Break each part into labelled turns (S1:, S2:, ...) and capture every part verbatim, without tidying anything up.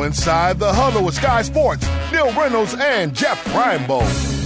S1: Inside the Huddle with Sky Sports, Neil Reynolds and Jeff Reinebold.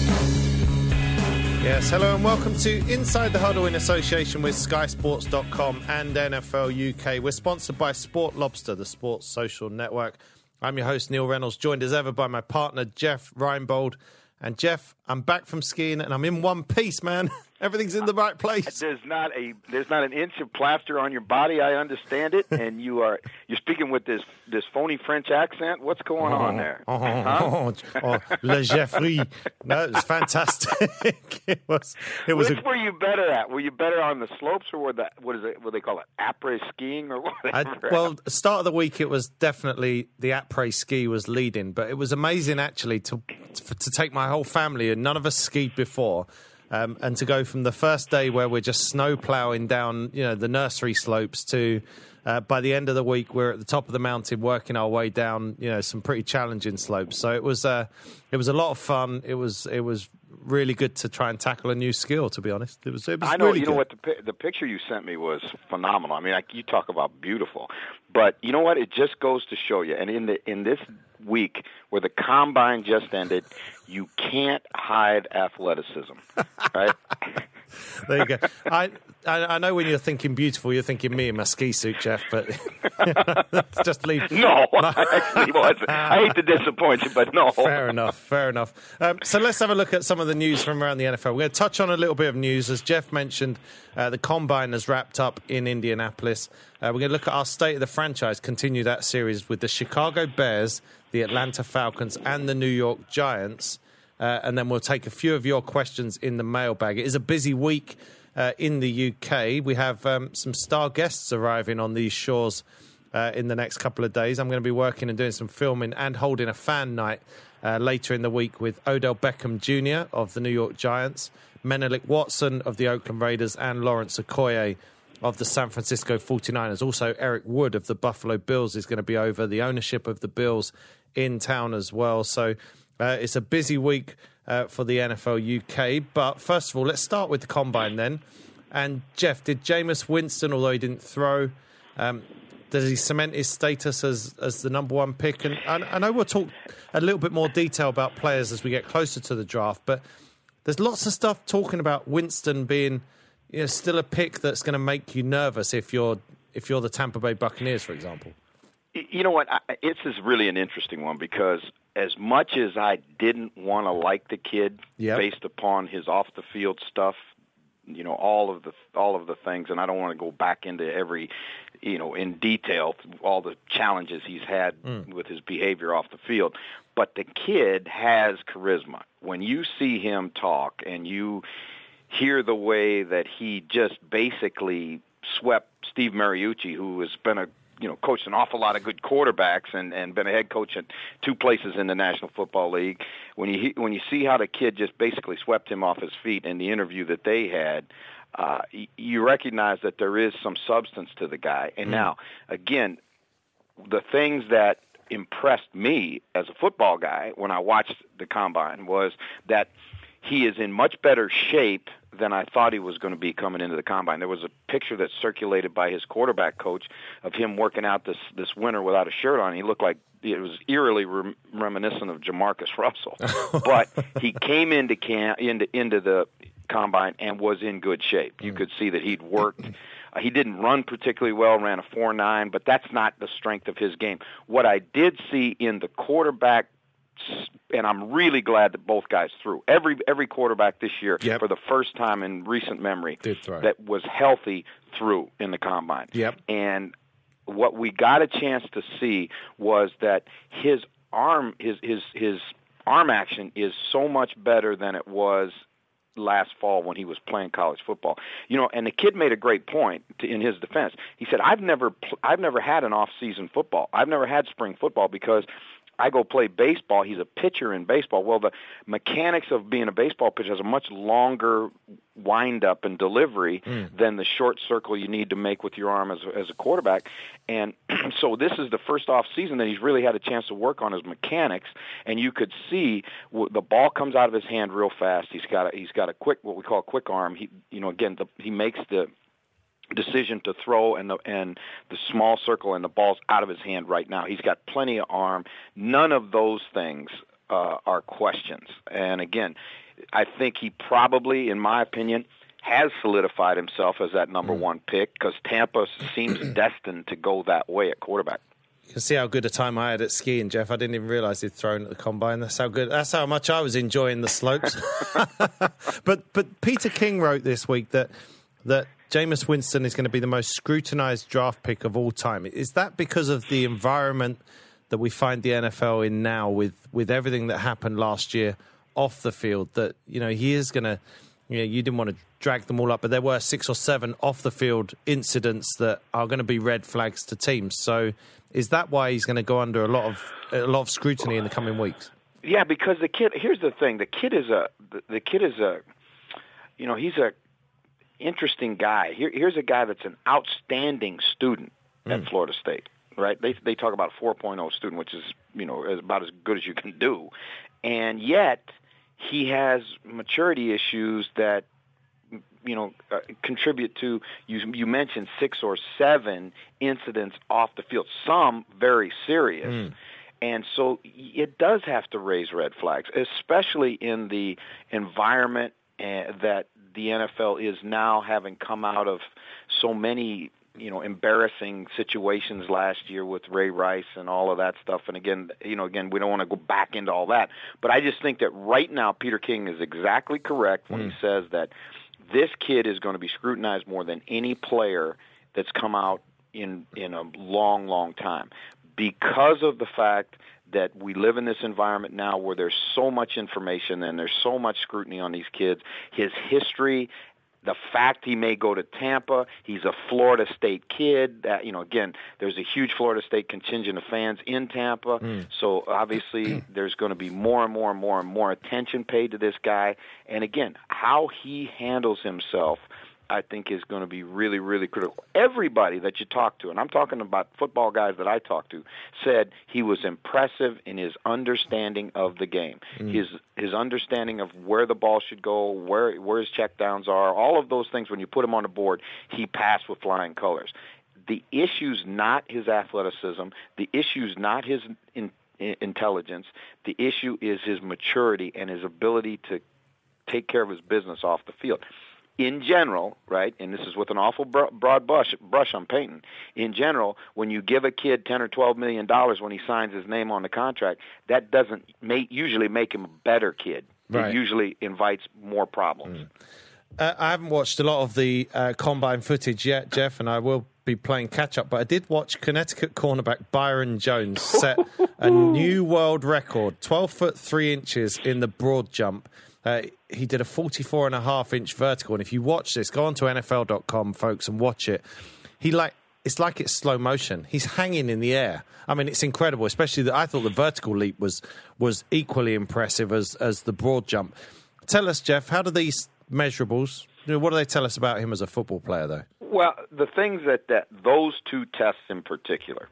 S2: Yes, hello and welcome to Inside the Huddle in association with Sky Sports dot com and N F L U K. We're sponsored by Sport Lobster, the sports social network. I'm your host, Neil Reynolds, joined as ever by my partner, Jeff Reinebold. And Jeff, I'm back from skiing and I'm in one piece, man. Everything's in the right place.
S3: There's not a there's not an inch of plaster on your body. I understand it, and you are you're speaking with this this phony French accent. What's going
S2: oh,
S3: on there?
S2: Oh,
S3: huh?
S2: oh, oh, Le Jeffrey. No, it was fantastic. it was. It was.
S3: Which
S2: a,
S3: were you better at? Were you better on the slopes, or were the what is it? What do they call it? Après skiing, or whatever?
S2: I, well, start of the week, it was definitely the après ski was leading, but it was amazing actually to to take my whole family, and none of us skied before. Um, and to go from the first day where we're just snow ploughing down, you know, the nursery slopes to uh, by the end of the week we're at the top of the mountain working our way down, you know, some pretty challenging slopes. So it was uh, it was a lot of fun. It was it was really good to try and tackle a new skill. To be honest, it was. It was
S3: I know.
S2: Really
S3: you know
S2: good.
S3: what the the picture you sent me was phenomenal. I mean, like, you talk about beautiful, but you know what? It just goes to show you. And in the in this week where the combine just ended, you can't hide athleticism, right?
S2: There you go. I, I I know when you're thinking beautiful, you're thinking me in my ski suit, Jeff, but just leave.
S3: No, I actually wasn't. I hate to disappoint you, but no.
S2: Fair enough, fair enough. Um, so let's have a look at some of the news from around the N F L. We're going to touch on a little bit of news. As Jeff mentioned, uh, the Combine has wrapped up in Indianapolis. Uh, we're going to look at our State of the Franchise, continue that series with the Chicago Bears, the Atlanta Falcons, and the New York Giants. Uh, and then we'll take a few of your questions in the mailbag. It is a busy week uh, in the U K. We have um, some star guests arriving on these shores uh, in the next couple of days. I'm going to be working and doing some filming and holding a fan night uh, later in the week with Odell Beckham Junior of the New York Giants, Menelik Watson of the Oakland Raiders, and Lawrence Okoye of the San Francisco forty-niners. Also, Eric Wood of the Buffalo Bills is going to be over, the ownership of the Bills in town as well. So Uh, it's a busy week uh, for the N F L U K. But first of all, let's start with the Combine then. And Jeff, did Jameis Winston, although he didn't throw, um, does he cement his status as, as the number one pick? And I, I know we'll talk a little bit more detail about players as we get closer to the draft, but there's lots of stuff talking about Winston being, you know, still a pick that's going to make you nervous if you're if you're the Tampa Bay Buccaneers, for example.
S3: You know what? I, it's is really an interesting one because as much as I didn't want to like the kid
S2: Yep.
S3: based upon his off-the-field stuff, you know, all of the all of the things, and I don't want to go back into every, you know, in detail, all the challenges he's had mm. with his behavior off the field. But the kid has charisma. When you see him talk and you hear the way that he just basically swept Steve Mariucci, who has been a you know, coached an awful lot of good quarterbacks and, and been a head coach at two places in the National Football League. When you when you see how the kid just basically swept him off his feet in the interview that they had, uh, you recognize that there is some substance to the guy. And mm. now, again, the things that impressed me as a football guy when I watched the Combine was that he is in much better shape than I thought he was going to be coming into the Combine. There was a picture that circulated by his quarterback coach of him working out this this winter without a shirt on. He looked like it was eerily rem- reminiscent of Jamarcus Russell. But he came into camp into into the Combine and was in good shape. You could see that he'd worked. Uh, he didn't run particularly well, ran a four nine, but that's not the strength of his game. What I did see in the quarterback, and I'm really glad that both guys threw. Every every quarterback this year,
S2: yep.
S3: for the first time in recent memory,
S2: Did throw.
S3: that was healthy threw in the Combine.
S2: Yep.
S3: And what we got a chance to see was that his arm, his his his arm action is so much better than it was last fall when he was playing college football. You know, and the kid made a great point to, in his defense. He said, "I've never pl- I've never had an off-season football. I've never had spring football because I go play baseball." He's a pitcher in baseball. Well, the mechanics of being a baseball pitcher has a much longer wind-up and delivery mm. than the short circle you need to make with your arm as a, as a quarterback. And so this is the first off-season that he's really had a chance to work on his mechanics, and you could see w- the ball comes out of his hand real fast. He's got a, he's got a quick, what we call a quick arm. He, you know, again, the, he makes the decision to throw and the and the small circle and the ball's out of his hand right now. He's got plenty of arm. None of those things uh, are questions. And again, I think he probably, in my opinion, has solidified himself as that number one pick because Tampa seems destined to go that way at quarterback.
S2: You can see how good a time I had at skiing, Jeff. I didn't even realise he'd thrown at the combine. That's how good. That's how much I was enjoying the slopes. but but Peter King wrote this week that that Jameis Winston is going to be the most scrutinised draft pick of all time. Is that because of the environment that we find the N F L in now, with with everything that happened last year off the field? That you know he is going to. You know, you didn't want to drag them all up, but there were six or seven off-the-field incidents that are going to be red flags to teams. So is that why he's going to go under a lot of a lot of scrutiny in the coming weeks?
S3: Yeah, because the kid. Here's the thing: the kid is a the, the kid is a, you know, he's a interesting guy. Here, here's a guy that's an outstanding student at mm. Florida State. Right? They they talk about a four point oh student, which is you know about as good as you can do, and yet he has maturity issues that, you know, uh, contribute to, you, you mentioned six or seven incidents off the field, some very serious. Mm. And so it does have to raise red flags, especially in the environment uh, that the N F L is now, having come out of so many you know, embarrassing situations last year with Ray Rice and all of that stuff. And again, you know, again, we don't want to go back into all that. But I just think that right now Peter King is exactly correct when mm. he says that this kid is going to be scrutinized more than any player that's come out in in a long, long time, because of the fact that we live in this environment now where there's so much information and there's so much scrutiny on these kids. His history, the fact he may go to Tampa, he's a Florida State kid. That, you know, again, there's a huge Florida State contingent of fans in Tampa, mm. so obviously there's going to be more and more and more and more attention paid to this guy. And again, how he handles himself, I think, is going to be really, really critical. Everybody that you talk to, and I'm talking about football guys that I talk to, said he was impressive in his understanding of the game, mm. his his understanding of where the ball should go, where where his checkdowns are, all of those things. When you put him on the board, he passed with flying colors. The issue's not his athleticism. The issue's not his in, in, intelligence. The issue is his maturity and his ability to take care of his business off the field. In general, right, and this is with an awful broad brush, brush I'm painting, in general, when you give a kid ten or twelve million dollars when he signs his name on the contract, that doesn't make, usually make him a better kid. Right. It usually invites more problems. Mm.
S2: Uh, I haven't watched a lot of the uh, combine footage yet, Jeff, and I will be playing catch-up, but I did watch Connecticut cornerback Byron Jones set a new world record, twelve foot three inches in the broad jump. Uh, he did a forty-four and a half inch vertical, and if you watch this, go on to N F L dot com, folks, and watch it. He like it's like it's slow motion. He's hanging in the air. I mean, it's incredible. Especially, the, I thought the vertical leap was was equally impressive as as the broad jump. Tell us, Jeff, how do these measurables? You know, what do they tell us about him as a football player, though?
S3: Well, the things that, that those two tests in particular,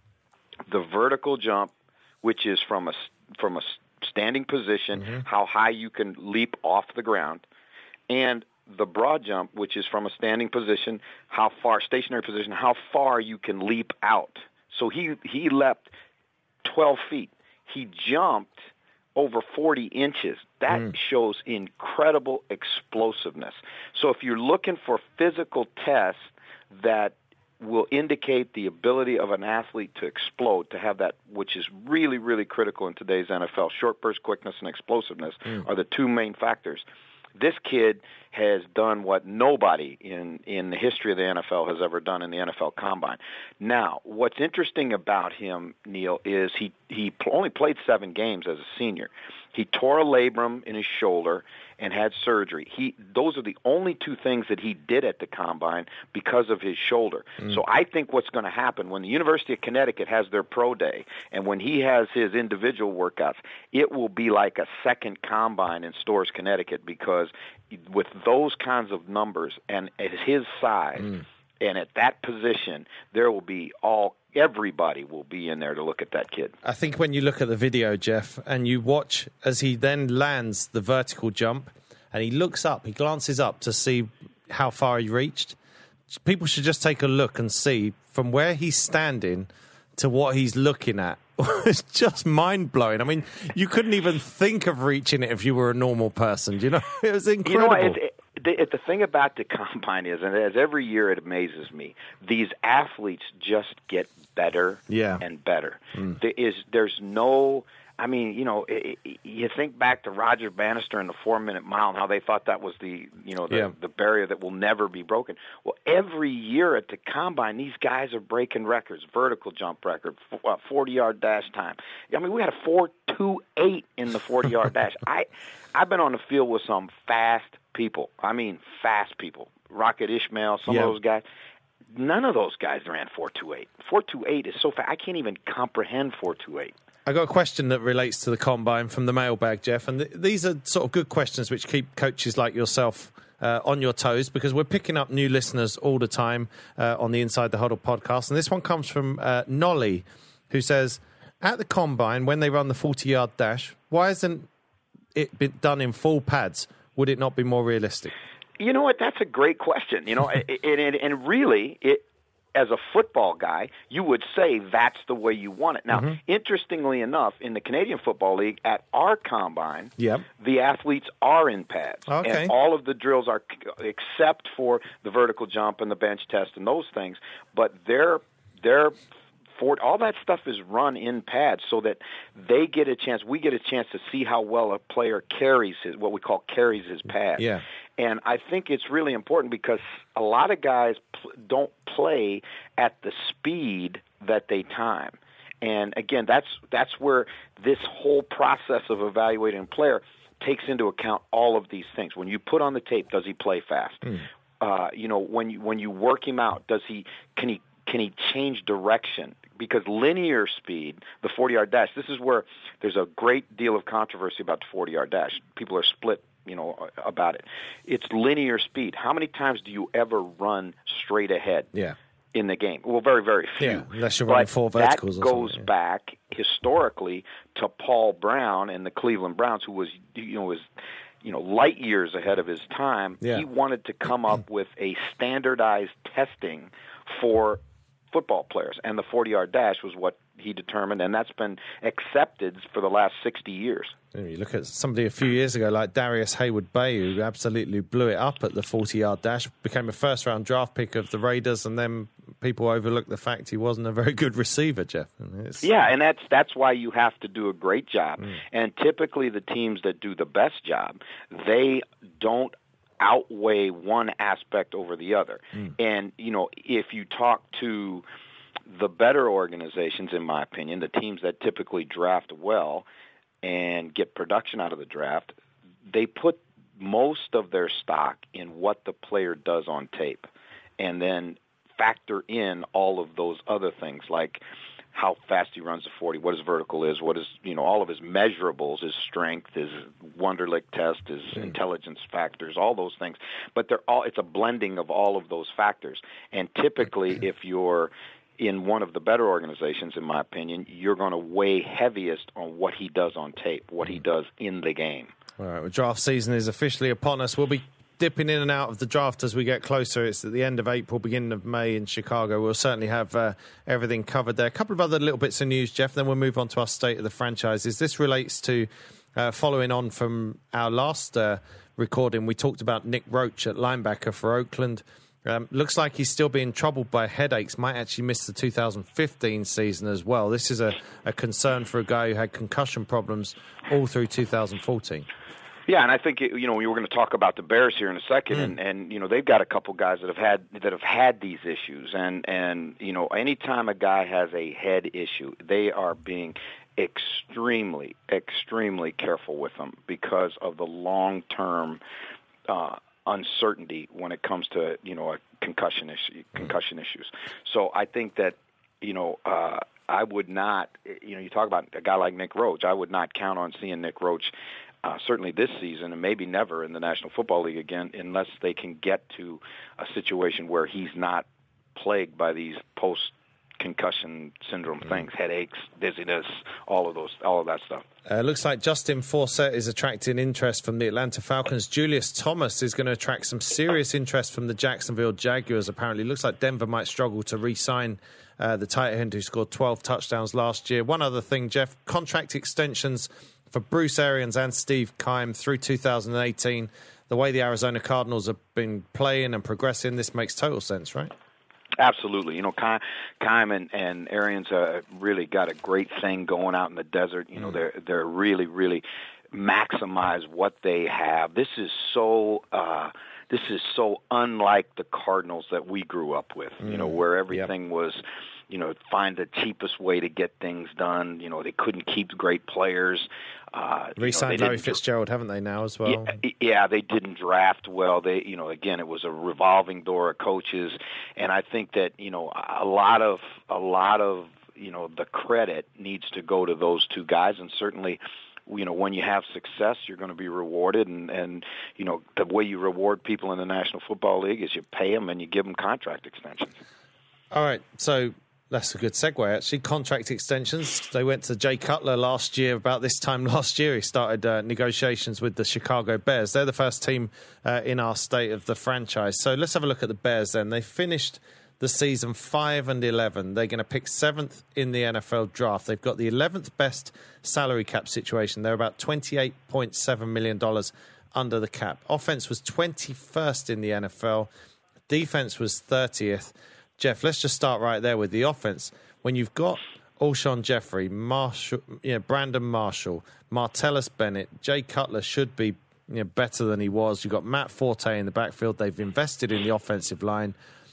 S3: the vertical jump, which is from a from a standing position, mm-hmm. how high you can leap off the ground, and the broad jump, which is from a standing position, how far, stationary position, how far you can leap out. So he, he leapt twelve feet. He jumped over forty inches. That mm. shows incredible explosiveness. So if you're looking for physical tests that will indicate the ability of an athlete to explode, to have that, which is really, really critical in today's N F L. Short burst quickness and explosiveness mm. are the two main factors. This kid has done what nobody in, in the history of the N F L has ever done in the N F L Combine. Now, what's interesting about him, Neil, is he, he only played seven games as a senior. He tore a labrum in his shoulder and had surgery. He those are the only two things that he did at the Combine because of his shoulder. Mm. So I think what's going to happen when the University of Connecticut has their pro day and when he has his individual workouts, it will be like a second Combine in Storrs, Connecticut, because with those kinds of numbers and at his size mm. and at that position, there will be all everybody will be in there to look at that kid.
S2: I think when you look at the video, Jeff, and you watch as he then lands the vertical jump and he looks up, he glances up to see how far he reached. people should just take a look and see from where he's standing to what he's looking at. It's just mind-blowing. I mean, you couldn't even think of reaching it if you were a normal person. You know, it was incredible.
S3: You know, it, it, the, the thing about the Combine is, and as every year it amazes me, these athletes just get better
S2: yeah.
S3: and better.
S2: Mm.
S3: There is, there's no... I mean, you know, it, it, you think back to Roger Bannister and the four-minute mile and how they thought that was the, you know, the,
S2: yeah.
S3: the barrier that will never be broken. Well, every year at the Combine, these guys are breaking records, vertical jump record, forty-yard dash time. I mean, we had a four two eight in the forty-yard dash. I, I've been on the field with some fast people. I mean, fast people. Rocket Ishmael, some
S2: yeah.
S3: of those guys. None of those guys ran four two eight. four two eight is so fast. I can't even comprehend four two eight.
S2: I got a question that relates to the Combine from the mailbag, Jeff, and th- these are sort of good questions which keep coaches like yourself uh, on your toes, because we're picking up new listeners all the time uh, on the Inside the Huddle podcast. And this one comes from uh, Nolly, who says, at the Combine, when they run the forty-yard dash, why isn't it been done in full pads? Would it not be more realistic?
S3: You know what? That's a great question. You know, and, and, and really, it. As a football guy, you would say that's the way you want it. Now, mm-hmm. interestingly enough, in the Canadian Football League, at our Combine,
S2: yep.
S3: the athletes are in pads.
S2: Okay.
S3: And all of the drills are, except for the vertical jump and the bench test and those things, but they're, they're for, all that stuff is run in pads so that they get a chance, we get a chance to see how well a player carries his, what we call carries his pad.
S2: Yeah.
S3: And I think it's really important because a lot of guys pl- don't play at the speed that they time. And again, that's that's where this whole process of evaluating a player takes into account all of these things. When you put on the tape, does he play fast? Mm. Uh, you know, when you when you work him out, does he can he can he change direction? Because linear speed, the forty-yard dash, this is where there's a great deal of controversy about the forty-yard dash. People are split, you know, about it. It's linear speed. How many times do you ever run straight ahead
S2: yeah.
S3: in the game? Well, very, very few.
S2: Yeah, unless you're running
S3: but
S2: four verticals
S3: that
S2: or
S3: goes
S2: something. Yeah.
S3: back historically to Paul Brown and the Cleveland Browns, who was, you know, was, you know, light years ahead of his time.
S2: Yeah.
S3: He wanted to come up with a standardized testing for football players, and the forty-yard dash was what he determined, and that's been accepted for the last sixty years.
S2: You look at somebody a few years ago like Darius Hayward-Bay, who absolutely blew it up at the forty-yard dash, became a first-round draft pick of the Raiders, and then people overlooked the fact he wasn't a very good receiver, Jeff. It's...
S3: Yeah, and that's that's why you have to do a great job.
S2: Mm.
S3: And typically the teams that do the best job, they don't outweigh one aspect over the other. Mm. And, you know, if you talk to the better organizations, in my opinion, the teams that typically draft well and get production out of the draft, they put most of their stock in what the player does on tape and then factor in all of those other things like how fast he runs the forty, what his vertical is, what is, you know, all of his measurables, his strength, his Wonderlic test, his mm. intelligence factors, all those things. But they're all, it's a blending of all of those factors. And typically, if you're in one of the better organizations, in my opinion, you're going to weigh heaviest on what he does on tape, what he does in the game.
S2: All right, well, draft season is officially upon us. We'll be dipping in and out of the draft as we get closer. It's at the end of April, beginning of May in Chicago. We'll certainly have uh, everything covered there. A couple of other little bits of news, Jeff, then we'll move on to our state of the franchises. This relates to uh, following on from our last uh, recording. We talked about Nick Roach at linebacker for Oakland. Um, looks like he's still being troubled by headaches, might actually miss the two thousand fifteen season as well. This is a, a concern for a guy who had concussion problems all through two thousand fourteen.
S3: Yeah, and I think it, you know we were going to talk about the Bears here in a second,
S2: mm.
S3: and, and you know they've got a couple guys that have had that have had these issues, and and you know anytime a guy has a head issue, they are being extremely, extremely careful with them because of the long-term uh, uncertainty when it comes to you know a concussion issue, concussion issues. So I think that you know. Uh, I would not, you know, you talk about a guy like Nick Roach. I would not count on seeing Nick Roach Uh, certainly this season and maybe never in the National Football League again unless they can get to a situation where he's not plagued by these post concussion syndrome things, headaches, dizziness, all of those, all of that stuff.
S2: Uh, looks like Justin Forsett is attracting interest from the Atlanta Falcons. Julius Thomas is going to attract some serious interest from the Jacksonville Jaguars, apparently. Looks like Denver might struggle to re-sign uh, the tight end who scored twelve touchdowns last year. One other thing, Jeff, contract extensions for Bruce Arians and Steve Keim through two thousand eighteen. The way the Arizona Cardinals have been playing and progressing, this makes total sense, right?
S3: Absolutely. You know, Keim and, and Arians uh, really got a great thing going out in the desert. You know, mm. they're they're really, really maximize what they have. This is so uh, this is so unlike the Cardinals that we grew up with. Mm. You know, where everything yep. was, you know, find the cheapest way to get things done. You know, they couldn't keep great players. Uh,
S2: Re-signed
S3: you know,
S2: Larry Fitzgerald, haven't they, now as well?
S3: Yeah, yeah, they didn't draft well. They, you know, again, it was a revolving door of coaches, and I think that, you know, a lot of a lot of you know the credit needs to go to those two guys, and certainly, you know, when you have success, you're going to be rewarded, and and you know the way you reward people in the National Football League is you pay them and you give them contract extensions.
S2: All right, so. That's a good segue, actually. Contract extensions. They went to Jay Cutler last year. About this time last year, he started uh, negotiations with the Chicago Bears. They're the first team uh, in our state of the franchise. So let's have a look at the Bears then. They finished the season five and eleven. They're going to pick seventh in the N F L draft. They've got the eleventh best salary cap situation. They're about twenty-eight point seven million dollars under the cap. Offense was twenty-first in the N F L. Defense was thirtieth. Jeff, let's just start right there with the offense. When you've got Alshon Jeffrey, Marshall, you know, Brandon Marshall, Martellus Bennett, Jay Cutler should be you know, better than he was. You've got Matt Forte in the backfield. They've invested in the offensive line.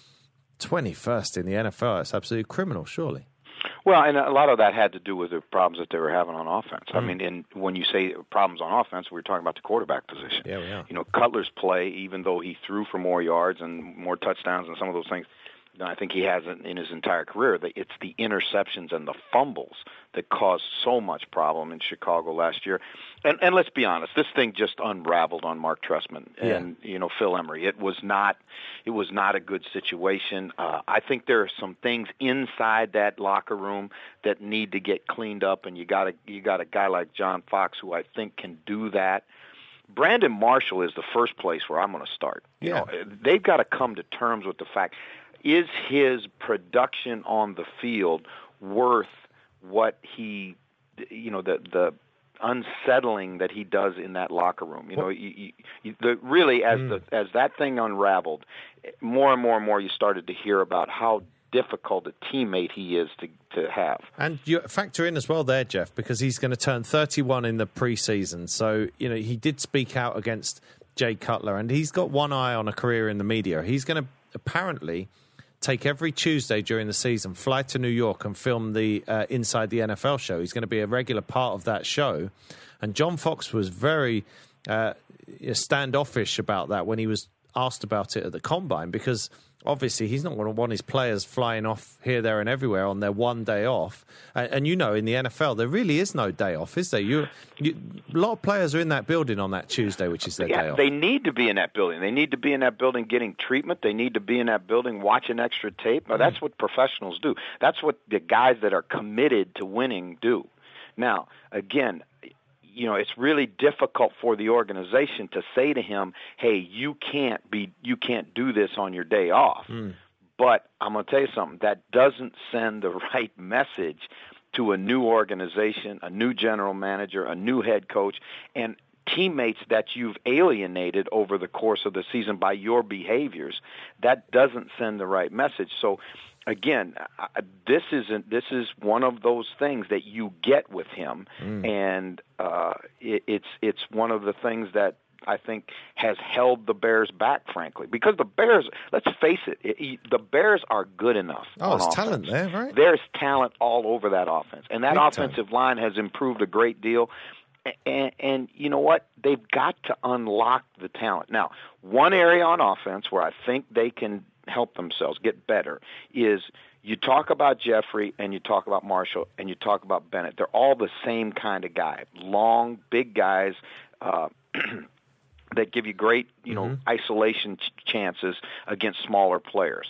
S2: twenty-first in the N F L. It's absolutely criminal, surely.
S3: Well, and a lot of that had to do with the problems that they were having on offense. Mm. I mean, and when you say problems on offense, we're talking about the quarterback position.
S2: Yeah, we are.
S3: You know, Cutler's play, even though he threw for more yards and more touchdowns and some of those things, I think he has it in his entire career. It's the interceptions and the fumbles that caused so much problem in Chicago last year. And, and let's be honest, this thing just unraveled on Mark Trestman and yeah. you know Phil Emery. It was not, it was not a good situation. Uh, I think there are some things inside that locker room that need to get cleaned up, and you got a you got a guy like John Fox who I think can do that. Brandon Marshall is the first place where I'm going to start. You
S2: yeah.
S3: know, they've got to come to terms with the fact. Is his production on the field worth what he, you know, the the unsettling that he does in that locker room? You know, you, you, the, really as mm. the as that thing unraveled, more and more and more you started to hear about how difficult a teammate he is to to have.
S2: And you factor in as well there, Jeff, because he's going to turn thirty-one in the preseason. So you know he did speak out against Jay Cutler, and he's got one eye on a career in the media. He's going to apparently take every Tuesday during the season, fly to New York and film the uh, Inside the N F L show. He's going to be a regular part of that show. And John Fox was very uh, standoffish about that when he was asked about it at the Combine, because obviously he's not going to want his players flying off here, there and everywhere on their one day off. And, and you know, in the N F L, there really is no day off, is there? You, you, a lot of players are in that building on that Tuesday, which is their
S3: yeah,
S2: day off.
S3: They need to be in that building. They need to be in that building getting treatment. They need to be in that building watching extra tape. Now, that's what professionals do. That's what the guys that are committed to winning do. Now, again, you know, it's really difficult for the organization to say to him, "Hey, you can't be, you can't do this on your day off." Mm. But I'm going to tell you something. That doesn't send the right message to a new organization, a new general manager, a new head coach, and teammates that you've alienated over the course of the season by your behaviors. That doesn't send the right message. So, again, this isn't. This is one of those things that you get with him, mm. and uh, it, it's it's one of the things that I think has held the Bears back, frankly, because the Bears. Let's face it, it the Bears are good enough.
S2: Oh, there's offense. talent there, right?
S3: There's talent all over that offense, and that
S2: Big
S3: offensive
S2: time.
S3: line has improved a great deal. And, and you know what? They've got to unlock the talent. Now, one area on offense where I think they can help themselves get better is you talk about Jeffrey and you talk about Marshall and you talk about Bennett. They're all the same kind of guy, long, big guys uh, that give you great, you know, mm-hmm. isolation ch- chances against smaller players.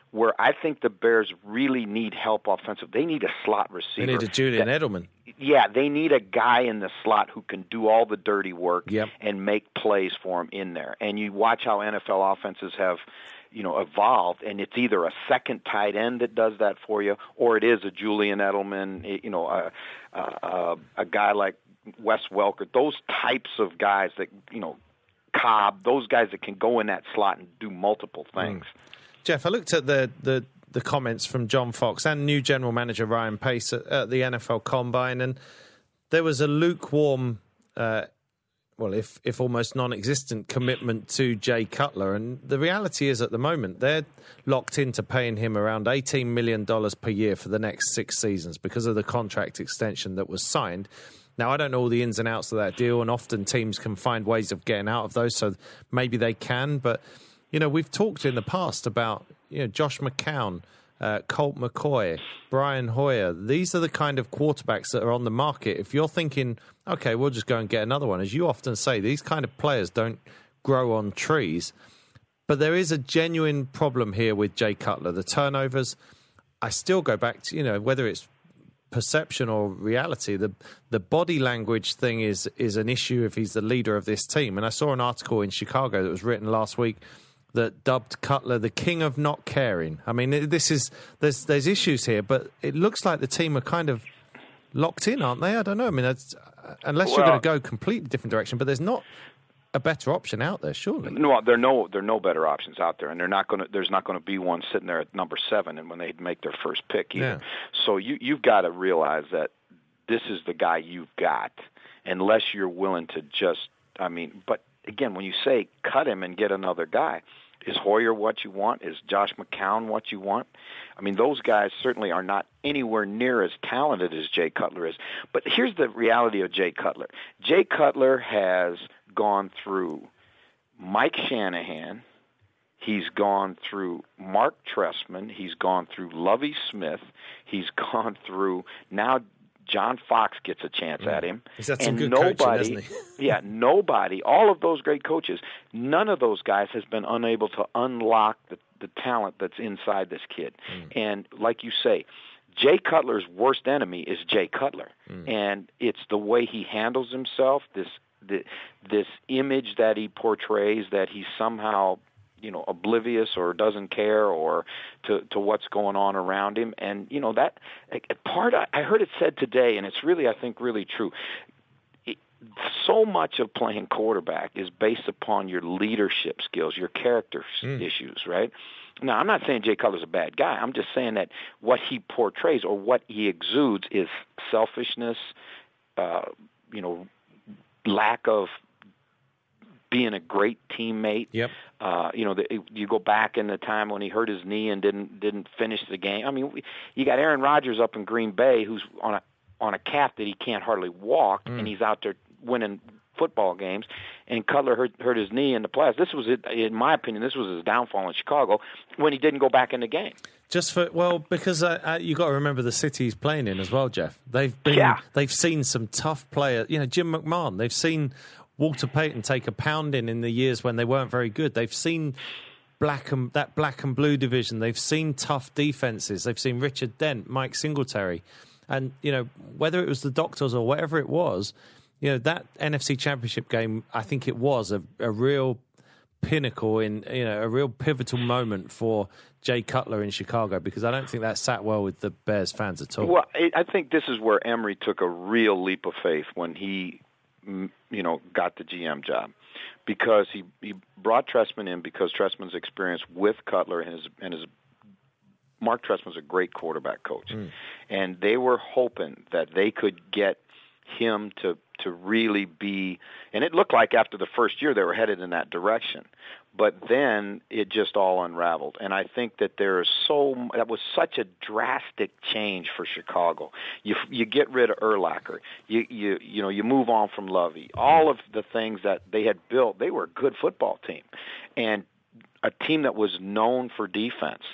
S3: where I think the Bears really need help offensive. They need a slot receiver.
S2: They need a Julian
S3: that,
S2: Edelman.
S3: Yeah, they need a guy in the slot who can do all the dirty work
S2: yep.
S3: and make plays for him in there. And you watch how N F L offenses have, you know, evolved, and it's either a second tight end that does that for you, or it is a Julian Edelman, you know, a, a, a guy like Wes Welker. Those types of guys that, you know, Cobb, those guys that can go in that slot and do multiple things.
S2: Mm. Jeff, I looked at the, the, the comments from John Fox and new general manager Ryan Pace at, at the N F L Combine, and there was a lukewarm, uh, well, if if almost non-existent commitment to Jay Cutler. And the reality is at the moment they're locked into paying him around eighteen million dollars per year for the next six seasons because of the contract extension that was signed. Now, I don't know all the ins and outs of that deal, and often teams can find ways of getting out of those, so maybe they can. But, you know, we've talked in the past about, you know, Josh McCown, uh, Colt McCoy, Brian Hoyer. These are the kind of quarterbacks that are on the market. If you're thinking, okay, we'll just go and get another one, as you often say, these kind of players don't grow on trees. But there is a genuine problem here with Jay Cutler. The turnovers, I still go back to, you know, whether it's perception or reality, the the body language thing is is an issue if he's the leader of this team. And I saw an article in Chicago that was written last week that dubbed Cutler the king of not caring. I mean, this is there's there's issues here, but it looks like the team are kind of locked in, aren't they? I don't know. I mean, that's, unless well, you're going to go completely different direction, but there's not a better option out there, surely.
S3: No, there are no there are no better options out there, and they're not going to. There's not going to be one sitting there at number seven, and when they make their first pick either.
S2: Yeah.
S3: So you you've got to realize that this is the guy you've got, unless you're willing to just. I mean, but again, when you say cut him and get another guy, is Hoyer what you want? Is Josh McCown what you want? I mean, those guys certainly are not anywhere near as talented as Jay Cutler is. But here's the reality of Jay Cutler. Jay Cutler has gone through Mike Shanahan. He's gone through Mark Trestman. He's gone through Lovie Smith. He's gone through now John Fox gets a chance at him.
S2: He's had some
S3: and
S2: good
S3: nobody,
S2: coaching, hasn't he?
S3: yeah, nobody, all of those great coaches, none of those guys has been unable to unlock the, the talent that's inside this kid. Mm. And like you say, Jay Cutler's worst enemy is Jay Cutler. Mm. And it's the way he handles himself, this the, this image that he portrays, that he's somehow, you know, oblivious or doesn't care or to, to what's going on around him. And, you know, that part, I heard it said today, and it's really, I think, really true. It, so much of playing quarterback is based upon your leadership skills, your character mm. issues, right? Now, I'm not saying Jay Cutler's a bad guy. I'm just saying that what he portrays or what he exudes is selfishness, uh, you know, lack of being a great teammate.
S2: Yep.
S3: Uh, you know, the, you go back in the time when he hurt his knee and didn't didn't finish the game. I mean, we, you got Aaron Rodgers up in Green Bay who's on a on a calf that he can't hardly walk, mm. and he's out there winning football games. And Cutler hurt hurt his knee in the playoffs. This was, in my opinion, this was his downfall in Chicago when he didn't go back in the game.
S2: Just for well, because uh, uh, you got to remember the city he's playing in as well, Jeff. They've been,
S3: yeah.
S2: they've seen some tough players. You know, Jim McMahon. They've seen Walter Payton take a pounding in the years when they weren't very good. They've seen black and that black and blue division. They've seen tough defenses. They've seen Richard Dent, Mike Singletary, and you know whether it was the Doctors or whatever it was. You know that N F C Championship game. I think it was a, a real pinnacle in you know a real pivotal moment for Jay Cutler in Chicago, because I don't think that sat well with the Bears fans at all.
S3: Well, I think this is where Emery took a real leap of faith when he, you know, got the G M job, because he, he brought Trestman in because Trestman's experience with Cutler and his and his Mark Trestman's a great quarterback coach, mm. and they were hoping that they could get him to to really be, and it looked like after the first year they were headed in that direction, but then it just all unraveled. And I think that there is so that was such a drastic change for Chicago. You you get rid of Urlacher, you you you know you move on from Lovey. All of the things that they had built, they were a good football team, and a team that was known for defense.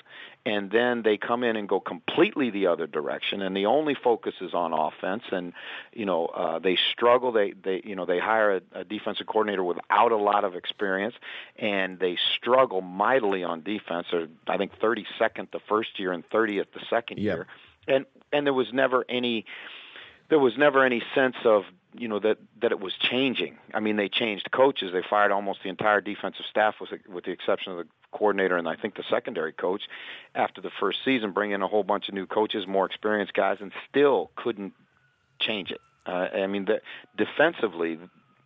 S3: and then they come in and go completely the other direction, and the only focus is on offense, and you know uh, they struggle. They they you know they hire a, a defensive coordinator without a lot of experience, and they struggle mightily on defense. They're, I think thirty-second the first year and thirtieth the second
S2: yep.
S3: year, and and there was never any there was never any sense of you know that that it was changing. I mean, they changed coaches. They fired almost the entire defensive staff, with with the exception of the coordinator and I think the secondary coach after the first season, bring in a whole bunch of new coaches, more experienced guys, and still couldn't change it. Uh, I mean, the, defensively,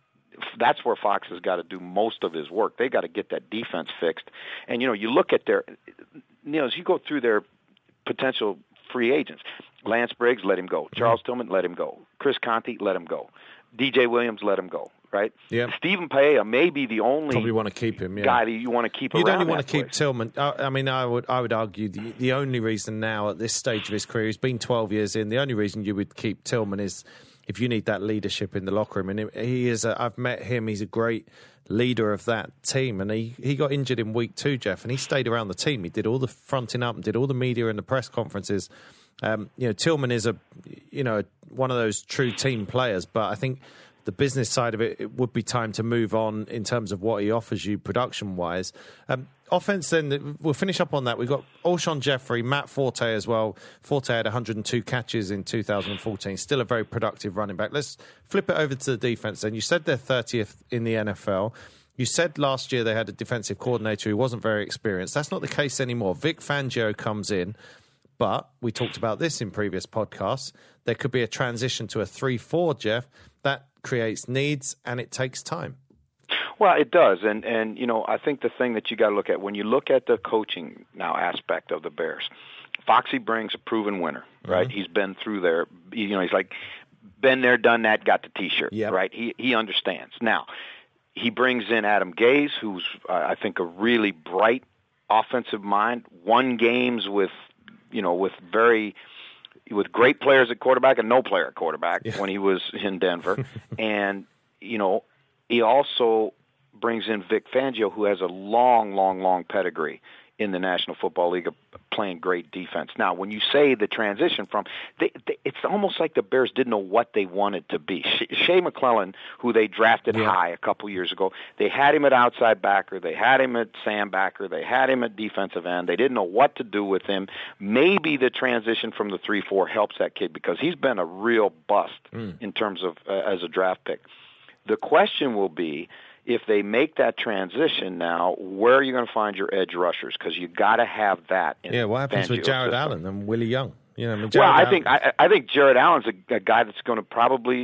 S3: that's where Fox has got to do most of his work. They got to get that defense fixed. And, you know, you look at their, you know, as you go through their potential free agents, Lance Briggs, let him go. Charles Tillman, let him go. Chris Conte, let him go. D J Williams, let him go. Right?
S2: Yeah.
S3: Stephen Paella may be the only
S2: Probably want to keep him, yeah.
S3: guy that you want to keep
S2: You'd
S3: around.
S2: only want to
S3: place.
S2: keep Tillman. I, I mean, I would I would argue the, the only reason now at this stage of his career, he's been twelve years in, the only reason you would keep Tillman is if you need that leadership in the locker room. And he is, a, I've met him, he's a great leader of that team. And he, he got injured in week two, Jeff, and he stayed around the team. He did all the fronting up and did all the media and the press conferences. Um, you know, Tillman is a, you know, one of those true team players, but I think the business side of it, it would be time to move on in terms of what he offers you production-wise. Um, offense, then, we'll finish up on that. We've got Alshon Jeffrey, Matt Forte as well. Forte had one hundred two catches in two thousand fourteen. Still a very productive running back. Let's flip it over to the defense then. You said they're thirtieth in the N F L. You said last year they had a defensive coordinator who wasn't very experienced. That's not the case anymore. Vic Fangio comes in, but we talked about this in previous podcasts. There could be a transition to a three four, Jeff. That creates needs, and it takes time.
S3: Well, it does, and and you know, I think the thing that you got to look at when you look at the coaching now aspect of the Bears, Foxy brings a proven winner, right? Mm-hmm. He's been through there. You know, he's like been there, done that, got the T-shirt, yep. right? He he understands. Now, he brings in Adam Gase, who's uh, I think a really bright offensive mind. Won games with you know with very. with great players at quarterback and no player at quarterback yeah. when he was in Denver. And, you know, he also brings in Vic Fangio, who has a long, long, long pedigree in the National Football League of playing great defense. Now, when you say the transition from, they, they, it's almost like the Bears didn't know what they wanted to be. Shea McClellan, who they drafted yeah. high a couple years ago, they had him at outside backer, they had him at Sam backer, they had him at defensive end. They didn't know what to do with him. Maybe the transition from the three four helps that kid because he's been a real bust mm. in terms of uh, as a draft pick. The question will be, if they make that transition now, where are you going to find your edge rushers? Because you got to have that. In
S2: yeah, what happens
S3: Fangio's
S2: with Jared
S3: system.
S2: Allen and Willie Young? You know, I mean,
S3: well, I
S2: Allen.
S3: think I, I think Jared Allen's a, a guy that's going to probably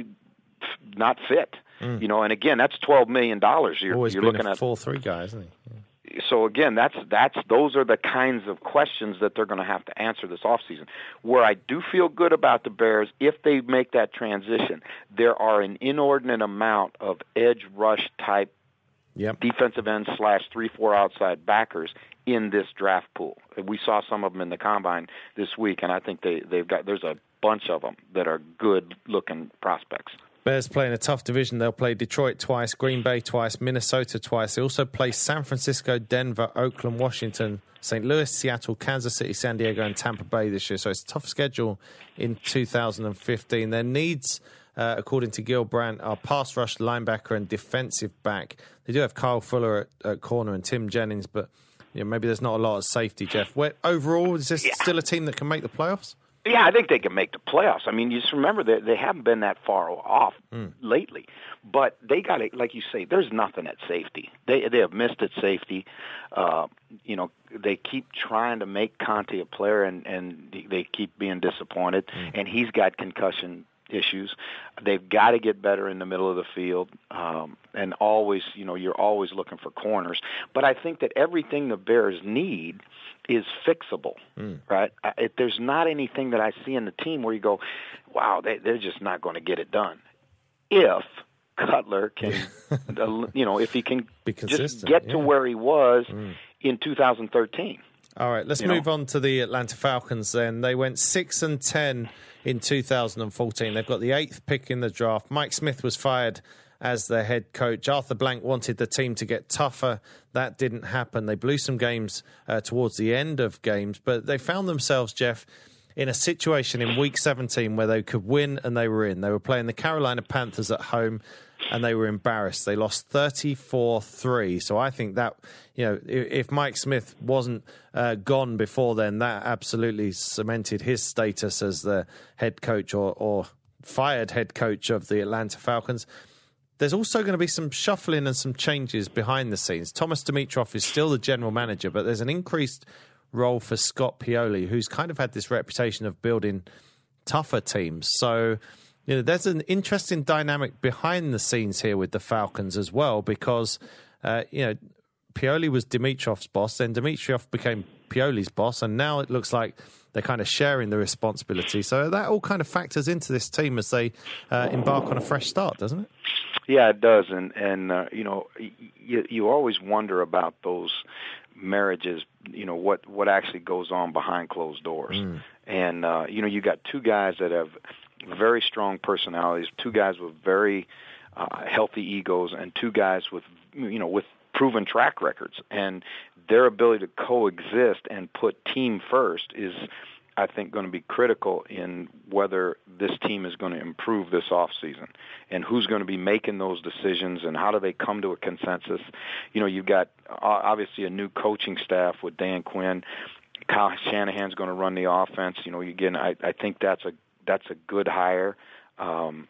S3: not fit. Mm. You know, and again, that's twelve million dollars. You're,
S2: Always
S3: you're
S2: been
S3: looking
S2: a
S3: at
S2: four three guy, isn't he? Yeah.
S3: So again, that's that's those are the kinds of questions that they're going to have to answer this offseason. Where I do feel good about the Bears, if they make that transition, there are an inordinate amount of edge rush type yep. defensive end slash three four outside backers in this draft pool. We saw some of them in the combine this week, and I think they they've got there's a bunch of them that are good looking prospects.
S2: Bears play in a tough division. They'll play Detroit twice, Green Bay twice, Minnesota twice. They also play San Francisco, Denver, Oakland, Washington, Saint Louis, Seattle, Kansas City, San Diego, and Tampa Bay this year. So it's a tough schedule in two thousand fifteen. Their needs, uh, according to Gil Brandt, are pass rush, linebacker, and defensive back. They do have Kyle Fuller at, at corner and Tim Jennings, but you know, maybe there's not a lot of safety, Jeff. Where, overall, is this yeah. still a team that can make the playoffs?
S3: Yeah, I think they can make the playoffs. I mean, you just remember that they haven't been that far off mm. lately. But they got to, like you say, there's nothing at safety. They they have missed at safety. Uh, you know, they keep trying to make Conte a player, and, and they keep being disappointed. Mm. And he's got concussion issues. They've got to get better in the middle of the field. Um, and always, you know, you're always looking for corners. But I think that everything the Bears need is fixable, mm. right? I, it, there's not anything that I see in the team where you go, wow, they, they're just not going to get it done. If Cutler can, uh, you know, if he can just get yeah. to where he was mm. in two thousand thirteen.
S2: All right, let's
S3: you
S2: move
S3: know?
S2: on to the Atlanta Falcons then. They went six and ten in two thousand fourteen. They've got the eighth pick in the draft. Mike Smith was fired as their head coach. Arthur Blank wanted the team to get tougher. That didn't happen. They blew some games uh, towards the end of games, but they found themselves, Jeff, in a situation in week seventeen where they could win, and they were in. They were playing the Carolina Panthers at home, and they were embarrassed. They lost thirty-four three. So I think that, you know, if, if Mike Smith wasn't uh, gone before then, that absolutely cemented his status as the head coach or, or fired head coach of the Atlanta Falcons. There's also going to be some shuffling and some changes behind the scenes. Thomas Dimitroff is still the general manager, but there's an increased role for Scott Pioli, who's kind of had this reputation of building tougher teams. So, you know, there's an interesting dynamic behind the scenes here with the Falcons as well, because, uh, you know, Pioli was Dimitroff's boss, then Dimitroff became Pioli's boss, and now it looks like they're kind of sharing the responsibility. So that all kind of factors into this team as they uh, embark on a fresh start, doesn't it?
S3: Yeah, it does. And, and uh, you know, you, you always wonder about those marriages, you know, what, what actually goes on behind closed doors. Mm. And, uh, you know, you got two guys that have very strong personalities, two guys with very uh, healthy egos, and two guys with, you know, with proven track records. And their ability to coexist and put team first is, I think, going to be critical in whether this team is going to improve this offseason and who's going to be making those decisions and how do they come to a consensus. You know, you've got obviously a new coaching staff with Dan Quinn. Kyle Shanahan's going to run the offense. You know, again, I, I think that's a that's a good hire. Um,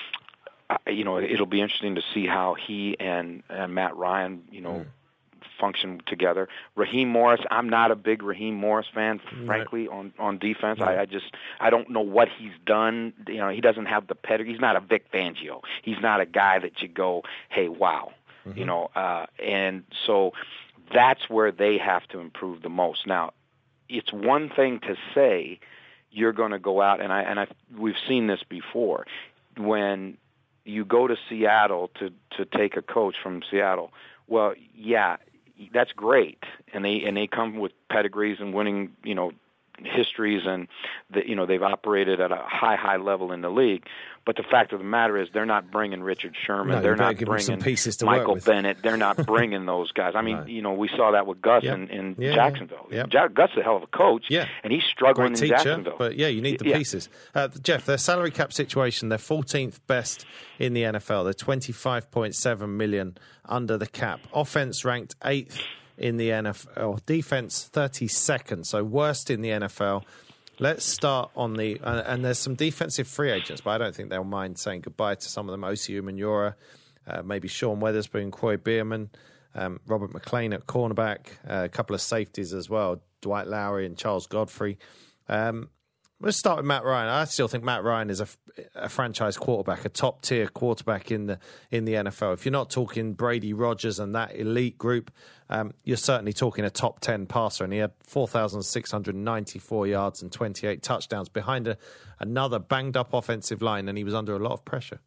S3: I, you know, it'll be interesting to see how he and, and Matt Ryan, you know, mm. function together. Raheem Morris, I'm not a big Raheem Morris fan, frankly, right. on, on defense. Right. I, I just, I don't know what he's done. You know, he doesn't have the pedigree. He's not a Vic Fangio. He's not a guy that you go, hey, wow. Mm-hmm. You know, uh, and so that's where they have to improve the most. Now, it's one thing to say you're going to go out, and I and I we've seen this before, when you go to Seattle to to take a coach from Seattle. Well, yeah, that's great, and they and they come with pedigrees and winning, you know, histories, and the, you know, they've operated at a high high level in the league. But the fact of the matter is, they're not bringing Richard Sherman.
S2: No,
S3: they're not bringing Michael Bennett. They're not bringing those guys. I mean, no. you know, we saw that with Gus yep. in, in yeah, Jacksonville.
S2: Yep.
S3: Ja- Gus is a hell of a coach,
S2: yeah.
S3: and he's struggling
S2: Great
S3: in
S2: teacher,
S3: Jacksonville.
S2: But yeah, you need the
S3: yeah.
S2: pieces. Uh, Jeff, their salary cap situation, they're fourteenth best in the N F L. They're twenty-five point seven million under the cap. Offense ranked eighth in the N F L. Defense thirty-second, so worst in the N F L. Let's start on the, uh, and there's some defensive free agents, but I don't think they'll mind saying goodbye to some of them. Osi Umenyiora, uh, maybe Sean Weatherspoon, Croy Bierman, um, Robert McClain at cornerback, uh, a couple of safeties as well, Dwight Lowry and Charles Godfrey. Um, let's start with Matt Ryan. I still think Matt Ryan is a, a franchise quarterback, a top-tier quarterback in the in the N F L. If you're not talking Brady Rodgers and that elite group, um, you're certainly talking a top ten passer. And he had four thousand six hundred ninety-four yards and twenty-eight touchdowns behind a, another banged-up offensive line, and he was under a lot of pressure.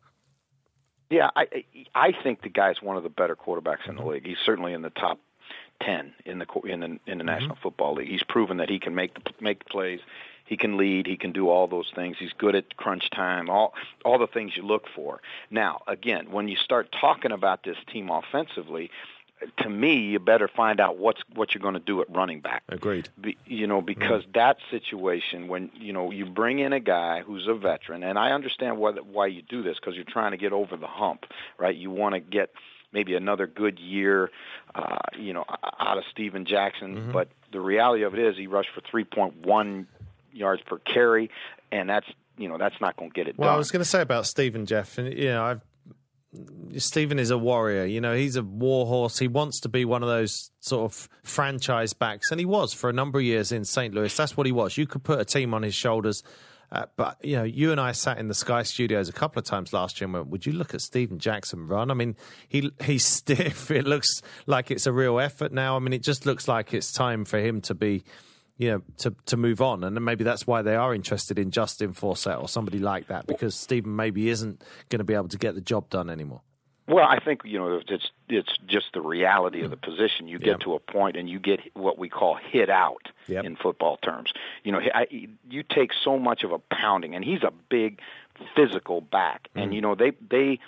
S3: Yeah, I I think the guy's one of the better quarterbacks in the league. He's certainly in the top ten in the in the, in the mm-hmm. National Football League. He's proven that he can make the, make plays. He can lead. He can do all those things. He's good at crunch time, all all the things you look for. Now, again, when you start talking about this team offensively, to me, you better find out what's what you're going to do at running back.
S2: Agreed.
S3: Be, you know, because mm. that situation, when you know you bring in a guy who's a veteran, and I understand why why you do this, because you're trying to get over the hump, right? You want to get maybe another good year, uh, you know, out of Steven Jackson. Mm-hmm. But the reality of it is, he rushed for three point one yards per carry, and that's you know that's not going to get it
S2: well,
S3: done.
S2: I was going to say about Steven, Jeff, and you know, I've, Steven is a warrior. You know, he's a war horse. He wants to be one of those sort of franchise backs, and he was for a number of years in Saint Louis. That's what he was. You could put a team on his shoulders. Uh, but, you know, you and I sat in the Sky Studios a couple of times last year and went, would you look at Steven Jackson run? I mean, he he's stiff. It looks like it's a real effort now. I mean, it just looks like it's time for him to be, you know, to, to move on. And maybe that's why they are interested in Justin Forsett or somebody like that, because Steven maybe isn't going to be able to get the job done anymore.
S3: Well, I think, you know, it's it's just the reality of the position. You get yep. to a point and you get what we call hit out yep. in football terms. You know, I, you take so much of a pounding, and he's a big physical back. Mm. And, you know, they they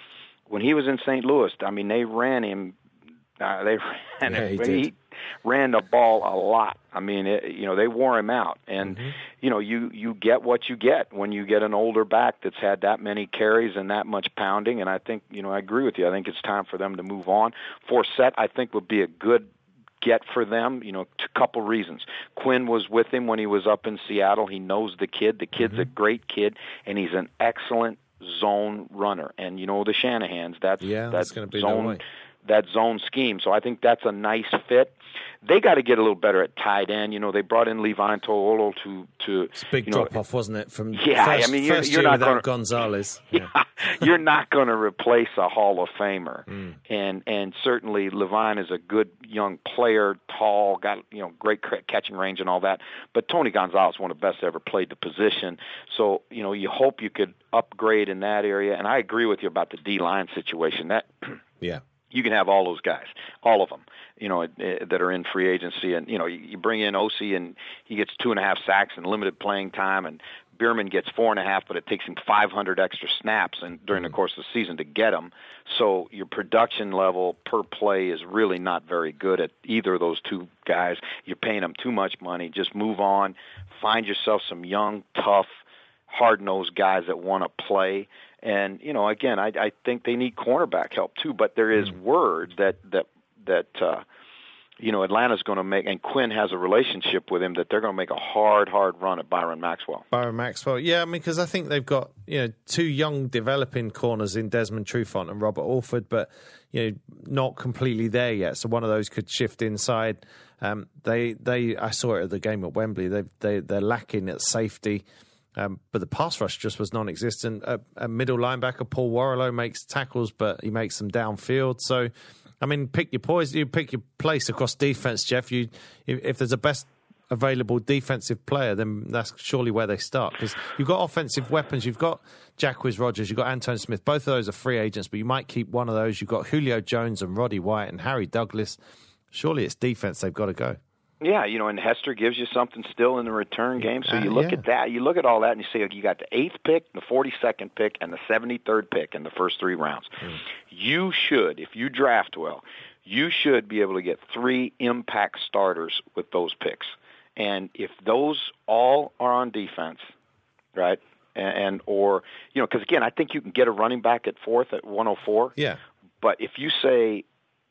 S3: when he was in Saint Louis, I mean, they ran him. Uh, they ran
S2: yeah,
S3: him.
S2: He, did.
S3: he ran the ball a lot. I mean, it, you know, they wore him out. And,
S2: mm-hmm.
S3: you know, you, you get what you get when you get an older back that's had that many carries and that much pounding. And I think, you know, I agree with you. I think it's time for them to move on. Forsett, I think, would be a good get for them, you know, a couple reasons. Quinn was with him when he was up in Seattle. He knows the kid. The kid's mm-hmm. a great kid, and he's an excellent zone runner. And, you know, the Shanahans, that's,
S2: yeah,
S3: that's,
S2: that's going to be
S3: zone,
S2: the way.
S3: that zone scheme. So I think that's a nice fit. They got to get a little better at tight end. You know, they brought in Levine To'olo to to.
S2: It's a big
S3: you know,
S2: drop off, wasn't it? From
S3: yeah,
S2: first,
S3: I mean, you're,
S2: first
S3: you're
S2: year
S3: not
S2: without
S3: gonna,
S2: Gonzalez.
S3: Yeah,
S2: yeah.
S3: You're not going to replace a Hall of Famer,
S2: mm.
S3: and and certainly Levine is a good young player, tall, got you know great catching range and all that. But Tony Gonzalez, one of the best ever played the position. So you know, you hope you could upgrade in that area. And I agree with you about the D line situation. That
S2: yeah.
S3: You can have all those guys, all of them, you know, that are in free agency. And, you know, you bring in Osi and he gets two and a half sacks and limited playing time, and Bierman gets four and a half, but it takes him five hundred extra snaps and during the course of the season to get them. So your production level per play is really not very good at either of those two guys. You're paying them too much money. Just move on. Find yourself some young, tough, hard-nosed guys that want to play. And, you know, again, I, I think they need cornerback help too, but there is word that, that, that uh, you know, Atlanta's going to make, and Quinn has a relationship with him, that they're going to make a hard, hard run at Byron Maxwell.
S2: Byron Maxwell, yeah, I mean, because I think they've got, you know, two young developing corners in Desmond Trufant and Robert Alford, but, you know, not completely there yet. So one of those could shift inside. Um, they, they, I saw it at the game at Wembley. They, they, they're lacking at safety. Um, but the pass rush just was non-existent. A, a middle linebacker, Paul Warrilow, makes tackles, but he makes them downfield. So, I mean, pick your poison, you pick your place across defense, Jeff. You, if, if there's a best available defensive player, then that's surely where they start. Because you've got offensive weapons. You've got Jacquizz Rodgers. You've got Anton Smith. Both of those are free agents, but you might keep one of those. You've got Julio Jones and Roddy White and Harry Douglas. Surely it's defense they've got to go.
S3: Yeah, you know, and Hester gives you something still in the return game. So you
S2: uh,
S3: look
S2: yeah.
S3: at that, you look at all that, and you say, okay, you got the eighth pick, the forty-second pick, and the seventy-third pick in the first three rounds. Mm. You should, if you draft well, you should be able to get three impact starters with those picks. And if those all are on defense, right, and, and or, you know, because, again, I think you can get a running back at fourth at one oh four.
S2: Yeah.
S3: But if you say,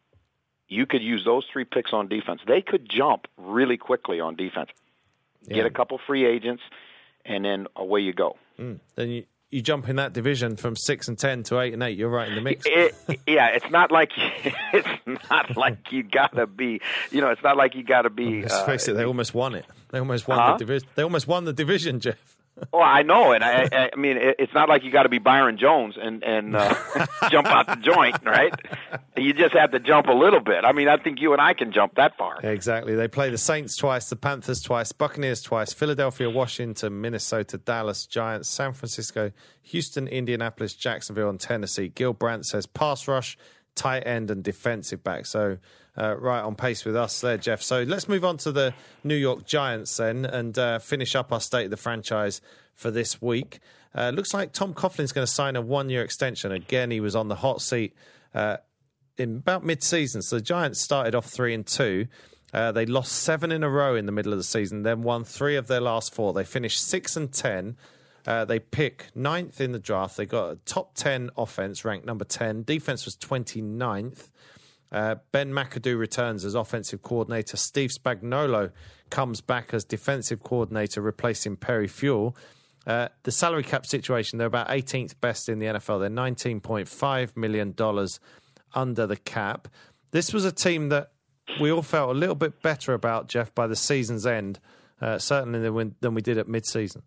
S3: you could use those three picks on defense, they could jump really quickly on defense. Yeah. Get a couple free agents, and then away you go.
S2: Mm. Then you, you jump in that division from six and ten to eight and eight. You're right in the mix.
S3: It, yeah, it's not like it's not like you gotta be. You know, it's not like you gotta be.
S2: Let's face
S3: uh,
S2: it, they almost won it. They almost won
S3: huh?
S2: the division. They almost won the division, Jeff.
S3: Oh, I know, and I, I mean, it's not like you got to be Byron Jones and and uh, jump out the joint, right? You just have to jump a little bit. I mean, I think you and I can jump that far.
S2: Exactly. They play the Saints twice, the Panthers twice, Buccaneers twice, Philadelphia, Washington, Minnesota, Dallas, Giants, San Francisco, Houston, Indianapolis, Jacksonville, and Tennessee. Gil Brandt says pass rush, tight end, and defensive back. So uh, right on pace with us there, Jeff. So let's move on to the New York Giants then and uh, finish up our state of the franchise for this week. Uh, looks like Tom Coughlin's going to sign a one-year extension. Again, he was on the hot seat uh, in about mid-season. So the Giants started off three and two. Uh, they lost seven in a row in the middle of the season, then won three of their last four. They finished six and ten. Uh, they pick ninth in the draft. They got a top ten offense, ranked number ten. Defense was twenty-ninth. Uh, Ben McAdoo returns as offensive coordinator. Steve Spagnuolo comes back as defensive coordinator, replacing Perry Fewell. Uh, the salary cap situation, they're about eighteenth best in the N F L. They're nineteen point five million dollars under the cap. This was a team that we all felt a little bit better about, Jeff, by the season's end, uh, certainly than we, than we did at mid-season.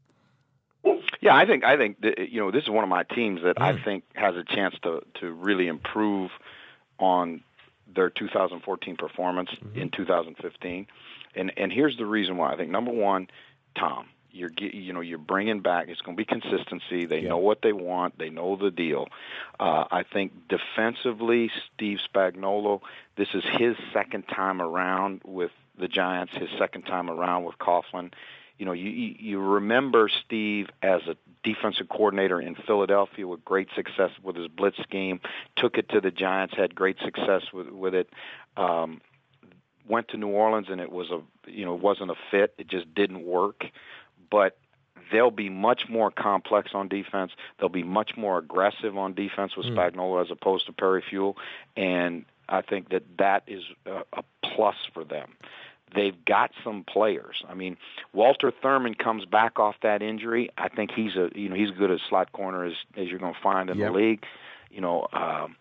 S3: Yeah, I think I think that, you know, this is one of my teams that
S2: mm.
S3: I think has a chance to to really improve on their two thousand fourteen performance mm-hmm. in two thousand fifteen, and and here's the reason why. I think number one, Tom, you're you know you're bringing back. It's going to be consistency. They yeah. know what they want. They know the deal. Uh, I think defensively, Steve Spagnuolo, this is his second time around with the Giants. His second time around with Coughlin. You know, you you remember Steve as a defensive coordinator in Philadelphia with great success with his blitz scheme, took it to the Giants, had great success with, with it. Um, went to New Orleans, and it was a, you know, it wasn't a fit. It just didn't work. But they'll be much more complex on defense. They'll be much more aggressive on defense with mm. Spagnuolo as opposed to Perry Fewell, and I think that that is a, a plus for them. They've got some players. I mean, Walter Thurman comes back off that injury. I think he's a, you know, he's good as slot corner as as you're going to find in yep. the league. You know, um,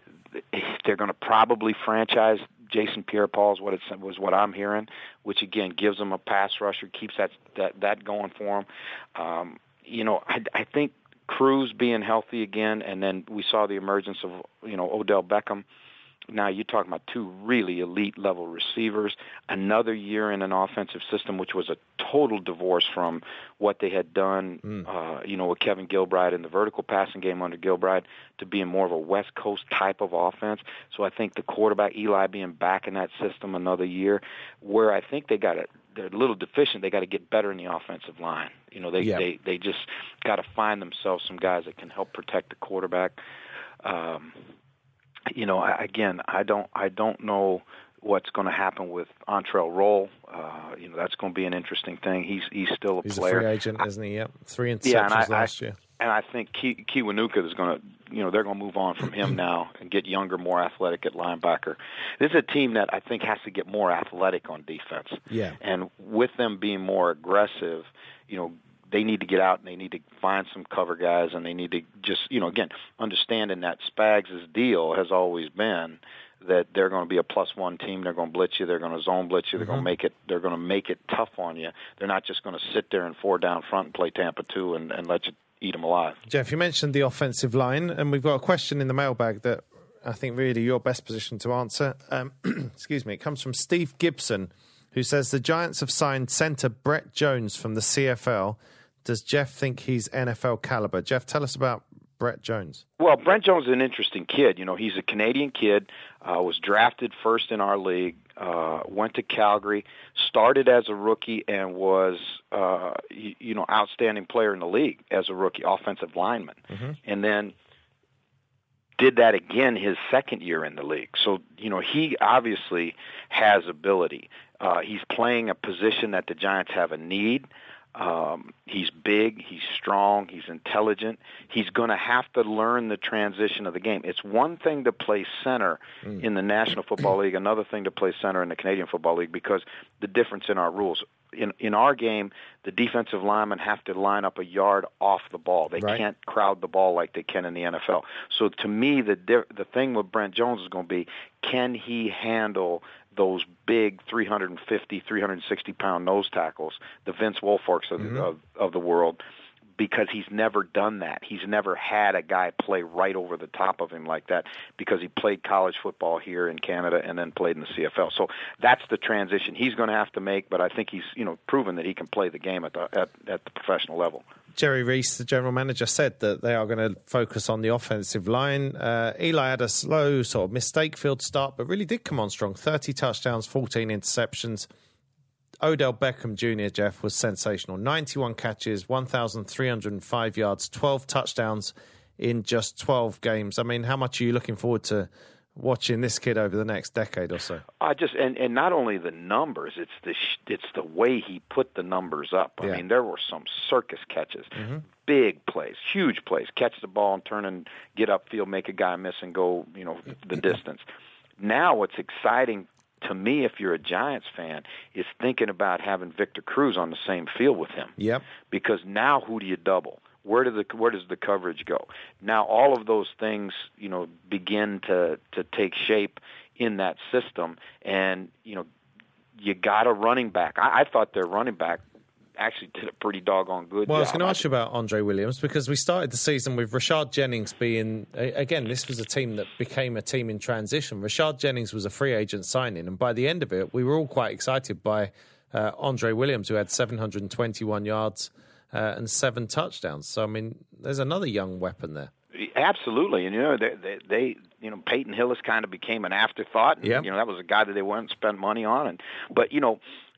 S3: they're going to probably franchise Jason Pierre-Paul is what it was what I'm hearing, which again gives them a pass rusher, keeps that that that going for them. Um, you know, I, I think Cruz being healthy again, and then we saw the emergence of you know Odell Beckham. Now you're talking about two really elite level receivers. Another year in an offensive system, which was a total divorce from what they had done, mm. uh, you know, with Kevin Gilbride in the vertical passing game under Gilbride, to being more of a West Coast type of offense. So I think the quarterback Eli being back in that system another year, where I think they got it. They're a little deficient. They got to get better in the offensive line. You know, they yep. they they just got to find themselves some guys that can help protect the quarterback. Um, You know, I, again, I don't, I don't know what's going to happen with Antrell Roll. Uh, you know, that's going to be an interesting thing. He's, he's still a
S2: he's
S3: player.
S2: He's a free agent,
S3: I,
S2: isn't he? Yep, three interceptions
S3: yeah, and I,
S2: last
S3: I,
S2: year.
S3: And I think Ki, Kiwanuka is going to, you know, they're going to move on from him now and get younger, more athletic at linebacker. This is a team that I think has to get more athletic on defense.
S2: Yeah. And
S3: with them being more aggressive, you know, they need to get out and they need to find some cover guys, and they need to just, you know, again, understanding that Spags' deal has always been that they're going to be a plus one team. They're going to blitz you. They're going to zone blitz you. They're mm-hmm. going to make it. They're going to make it tough on you. They're not just going to sit there and four down front and play Tampa two and, and let you eat them alive.
S2: Jeff, you mentioned the offensive line, and we've got a question in the mailbag that I think really you're best positioned to answer. Um, excuse me. It comes from Steve Gibson, who says the Giants have signed centre Brett Jones from the C F L. Does Jeff think he's N F L caliber? Jeff, tell us about Brett Jones.
S3: Well, Brett Jones is an interesting kid. You know, he's a Canadian kid, uh, was drafted first in our league, uh, went to Calgary, started as a rookie, and was, uh, you, you know, outstanding player in the league as a rookie, offensive lineman. Mm-hmm. And then did that again his second year in the league. So, you know, he obviously has ability. Uh, he's playing a position that the Giants have a need. Um, he's big, he's strong, he's intelligent. He's going to have to learn the transition of the game. It's one thing to play center mm. in the National Football League, another thing to play center in the Canadian Football League, because the difference in our rules. In in our game, the defensive linemen have to line up a yard off the ball. They right. can't crowd the ball like they can in the N F L. So to me, the the thing with Brent Jones is going to be, can he handle those big three fifty, three sixty pound nose tackles, the Vince Wilforks of, mm-hmm. of, of the world, because he's never done that. He's never had a guy play right over the top of him like that, because he played college football here in Canada and then played in the C F L. So that's the transition he's going to have to make, but I think he's, you know, proven that he can play the game at the at, at the professional level.
S2: Jerry Reese, the general manager, said that they are going to focus on the offensive line. Uh, Eli had a slow, sort of mistake-filled start, but really did come on strong. thirty touchdowns, fourteen interceptions. Odell Beckham Junior, Jeff, was sensational. ninety-one catches, one thousand three hundred five yards, twelve touchdowns in just twelve games. I mean, how much are you looking forward to watching this kid over the next decade or so?
S3: I just and, and not only the numbers, it's the it's the way he put the numbers up. I yeah. mean, there were some circus catches, mm-hmm. big plays, huge plays. Catch the ball and turn and get upfield, make a guy miss and go, you know, the distance. Now, what's exciting to me, if you're a Giants fan, is thinking about having Victor Cruz on the same field with him.
S2: Yep.
S3: Because now, who do you double? Where do the where does the coverage go? Now all of those things, you know, begin to, to take shape in that system, and you know, you got a running back. I, I thought their running back actually did a pretty doggone good
S2: well,
S3: job.
S2: I was going to ask you about Andre Williams, because we started the season with Rashard Jennings being, again, this was a team that became a team in transition. Rashard Jennings was a free agent signing, and by the end of it, we were all quite excited by uh, Andre Williams, who had seven hundred twenty-one yards Uh, and seven touchdowns. So, I mean, there's another young weapon there.
S3: Absolutely. And, you know, they, they, they you know, Peyton Hillis kind of became an afterthought. And,
S2: yep.
S3: you know, that was a guy that they went and spent money on. And But, you know,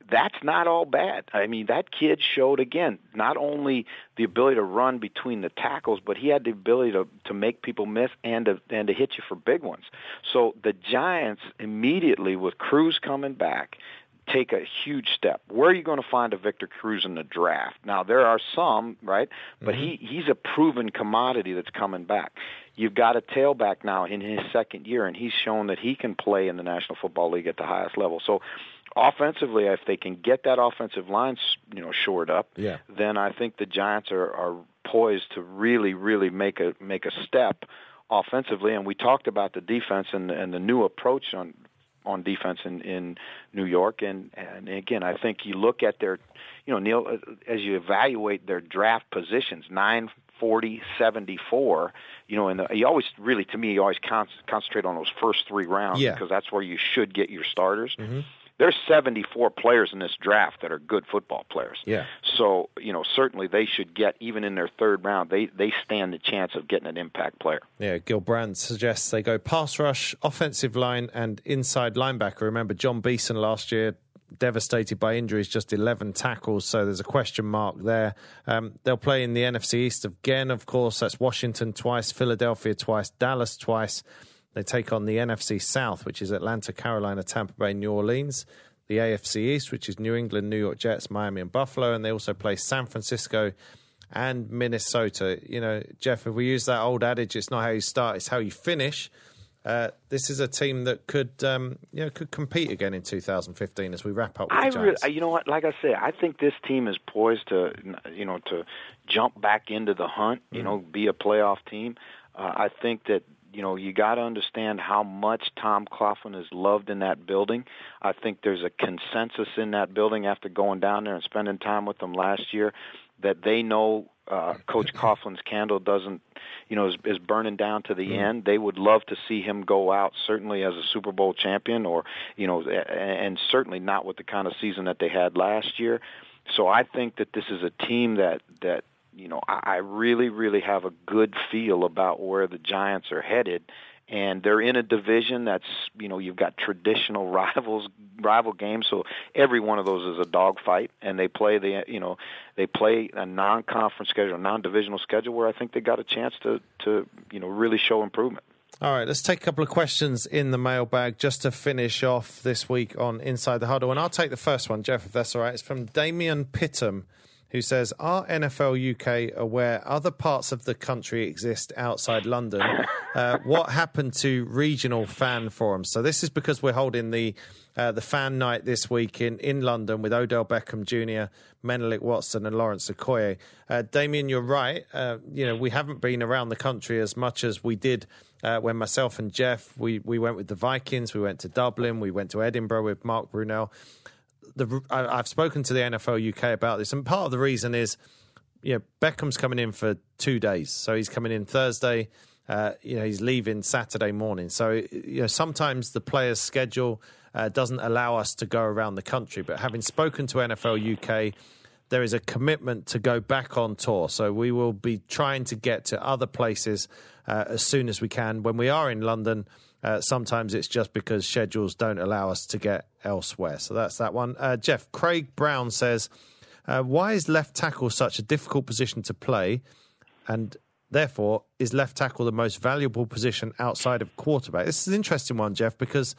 S3: that's not all bad. I mean, that kid showed, again, not only the ability to run between the tackles, but he had the ability to, to make people miss and to, and to hit you for big ones. So the Giants immediately, with Cruz coming back, take a huge step. Where are you going to find a Victor Cruz in the draft? Now, there are some, right? But mm-hmm. he, he's a proven commodity that's coming back. You've got a tailback now in his second year, and he's shown that he can play in the National Football League at the highest level. So offensively, if they can get that offensive line, you know, shored up, yeah. then I think the Giants are, are poised to really, really make a make a step offensively. And we talked about the defense and, and the new approach on on defense in, in New York. And, and again, I think you look at their, you know, Neil, as you evaluate their draft positions, nine, forty, seventy-four, you know, and you always really, to me, you always con- concentrate on those first three rounds yeah. because that's where you should get your starters. Mm-hmm. There's seventy-four players in this draft that are good football players. Yeah. So, you know, certainly they should get, even in their third round, they, they stand the chance of getting an impact player.
S2: Yeah, Gil Brandt suggests they go pass rush, offensive line, and inside linebacker. Remember, John Beeson last year, devastated by injuries, just eleven tackles, so there's a question mark there. Um, they'll play in the N F C East again, of course. That's Washington twice, Philadelphia twice, Dallas twice. They take on the N F C South, which is Atlanta, Carolina, Tampa Bay, New Orleans. The A F C East, which is New England, New York Jets, Miami, and Buffalo. And they also play San Francisco and Minnesota. You know, Jeff, if we use that old adage, it's not how you start, it's how you finish. Uh, this is a team that could, um, you know, could compete again in two thousand fifteen as we wrap up with
S3: I
S2: the Giants.
S3: Really, you know what? Like I say, I think this team is poised to, you know, to jump back into the hunt. You mm. know, be a playoff team. Uh, I think that, you know, you got to understand how much Tom Coughlin is loved in that building. I think there's a consensus in that building after going down there and spending time with them last year that they know uh, Coach Coughlin's candle doesn't, you know, is, is burning down to the mm. end. They would love to see him go out, certainly as a Super Bowl champion, or, you know, and certainly not with the kind of season that they had last year. So I think that this is a team that that. You know, I really, really have a good feel about where the Giants are headed, and they're in a division that's, you know, you've got traditional rivals, rival games, so every one of those is a dogfight, and they play the, you know, they play a non-conference schedule, a non-divisional schedule where I think they got a chance to, to, you know, really show improvement.
S2: All right, let's take a couple of questions in the mailbag just to finish off this week on Inside the Huddle, and I'll take the first one, Jeff, if that's all right. It's from Damien Pittam, who says, are N F L U K aware other parts of the country exist outside London? Uh, what happened to regional fan forums? So this is because we're holding the uh, the fan night this week in, in London with Odell Beckham Junior, Menelik Watson and Lawrence Okoye. Uh, Damien, you're right. Uh, you know, we haven't been around the country as much as we did uh, when myself and Jeff, we, we went with the Vikings, we went to Dublin, we went to Edinburgh with Mark Brunell. The, I, I've spoken to the N F L U K about this, and part of the reason is, you know, Beckham's coming in for two days, so he's coming in Thursday. Uh, you know, he's leaving Saturday morning, so you know sometimes the player's schedule uh, doesn't allow us to go around the country. But having spoken to N F L U K, there is a commitment to go back on tour, so we will be trying to get to other places uh, as soon as we can. When we are in London, Uh, sometimes it's just because schedules don't allow us to get elsewhere. So that's that one. Uh, Jeff, Craig Brown says, uh, why is left tackle such a difficult position to play? And therefore, is left tackle the most valuable position outside of quarterback? This is an interesting one, Jeff, because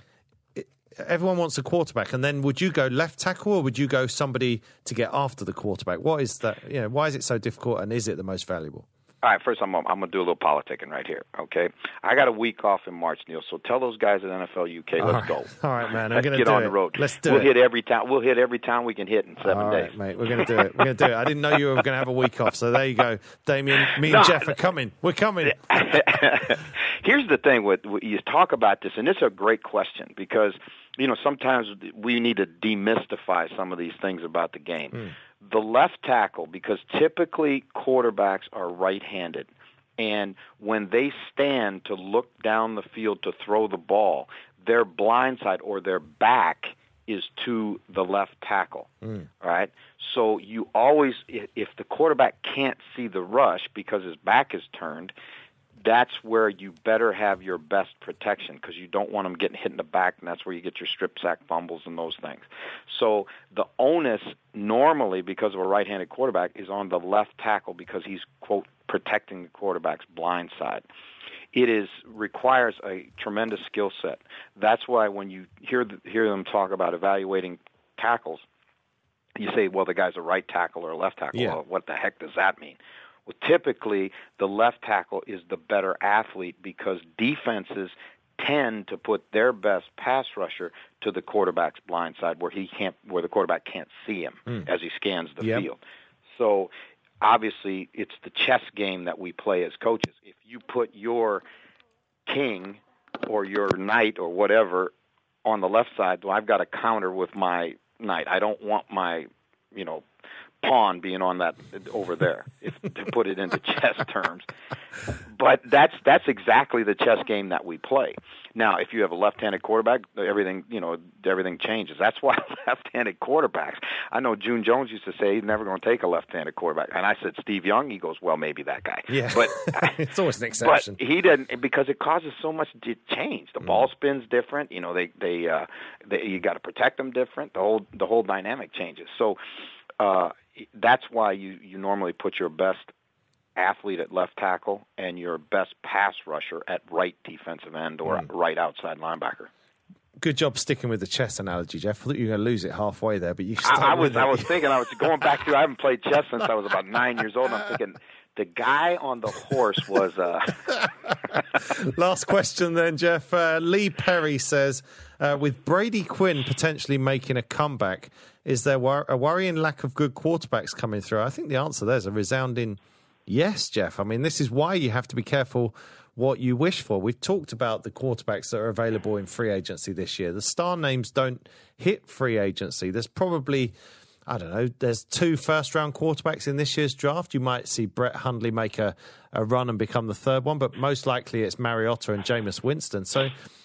S2: it, everyone wants a quarterback. And then would you go left tackle or would you go somebody to get after the quarterback? What is that? You know, why is it so difficult and is it the most valuable?
S3: All right, first I'm, I'm going to do a little politicking right here, okay? I got a week off in March, Neil, so tell those guys at N F L U K, let's
S2: All right.
S3: go.
S2: All right, man, I'm
S3: let's
S2: going to
S3: get
S2: do
S3: on
S2: it.
S3: the road.
S2: Let's do
S3: we'll
S2: it.
S3: Hit every town, we'll hit every town we can hit in seven
S2: All
S3: days.
S2: Right, mate, we're going to do it. We're going to do it. I didn't know you were going to have a week off, so there you go. Damien, me and no, Jeff are coming. We're coming.
S3: Here's the thing, with, with you talk about this, and it's a great question because, you know, sometimes we need to demystify some of these things about the game. Mm. The left tackle, because typically quarterbacks are right-handed, and when they stand to look down the field to throw the ball, their blind side or their back is to the left tackle, mm. right? So you always, if the quarterback can't see the rush because his back is turned, that's where you better have your best protection because you don't want them getting hit in the back, and that's where you get your strip sack fumbles and those things. So the onus normally, because of a right-handed quarterback, is on the left tackle because he's, quote, protecting the quarterback's blind side. It is requires a tremendous skill set. That's why when you hear the, hear them talk about evaluating tackles, you say, well, the guy's a right tackle or a left tackle.
S2: Yeah.
S3: Well, what the heck does that mean? Well, typically, the left tackle is the better athlete because defenses tend to put their best pass rusher to the quarterback's blind side where he can't, where the quarterback can't see him mm. as he scans the
S2: yep.
S3: field. So obviously, it's the chess game that we play as coaches. If you put your king or your knight or whatever on the left side, well, I've got to counter with my knight. I don't want my, you know, pawn being on that over there, if to put it into chess terms. But that's that's exactly the chess game that we play. Now, if you have a left-handed quarterback, everything you know, everything changes. That's why left-handed quarterbacks. I know June Jones used to say he's never going to take a left-handed quarterback, and I said Steve Young. He goes, well, maybe that guy.
S2: Yeah,
S3: but
S2: it's always an exception.
S3: But he didn't because it causes so much change. The mm. ball spins different. You know, they they, uh, they you got to protect them different. The whole the whole dynamic changes. So. Uh, That's why you, you normally put your best athlete at left tackle and your best pass rusher at right defensive end or mm. right outside linebacker.
S2: Good job sticking with the chess analogy, Jeff. I thought you were going to lose it halfway there, but you stuck
S3: I, I was
S2: with it.
S3: I was thinking I was going back to I haven't played chess since I was about nine years old. And I'm thinking the guy on the horse was. Uh...
S2: Last question then, Jeff. Uh, Lee Perry says, uh, with Brady Quinn potentially making a comeback, is there wor- a worrying lack of good quarterbacks coming through? I think the answer there is a resounding yes, Jeff. I mean, this is why you have to be careful what you wish for. We've talked about the quarterbacks that are available in free agency this year. The star names don't hit free agency. There's probably, I don't know, there's two first-round quarterbacks in this year's draft. You might see Brett Hundley make a, a run and become the third one, but most likely it's Mariota and Jameis Winston. So,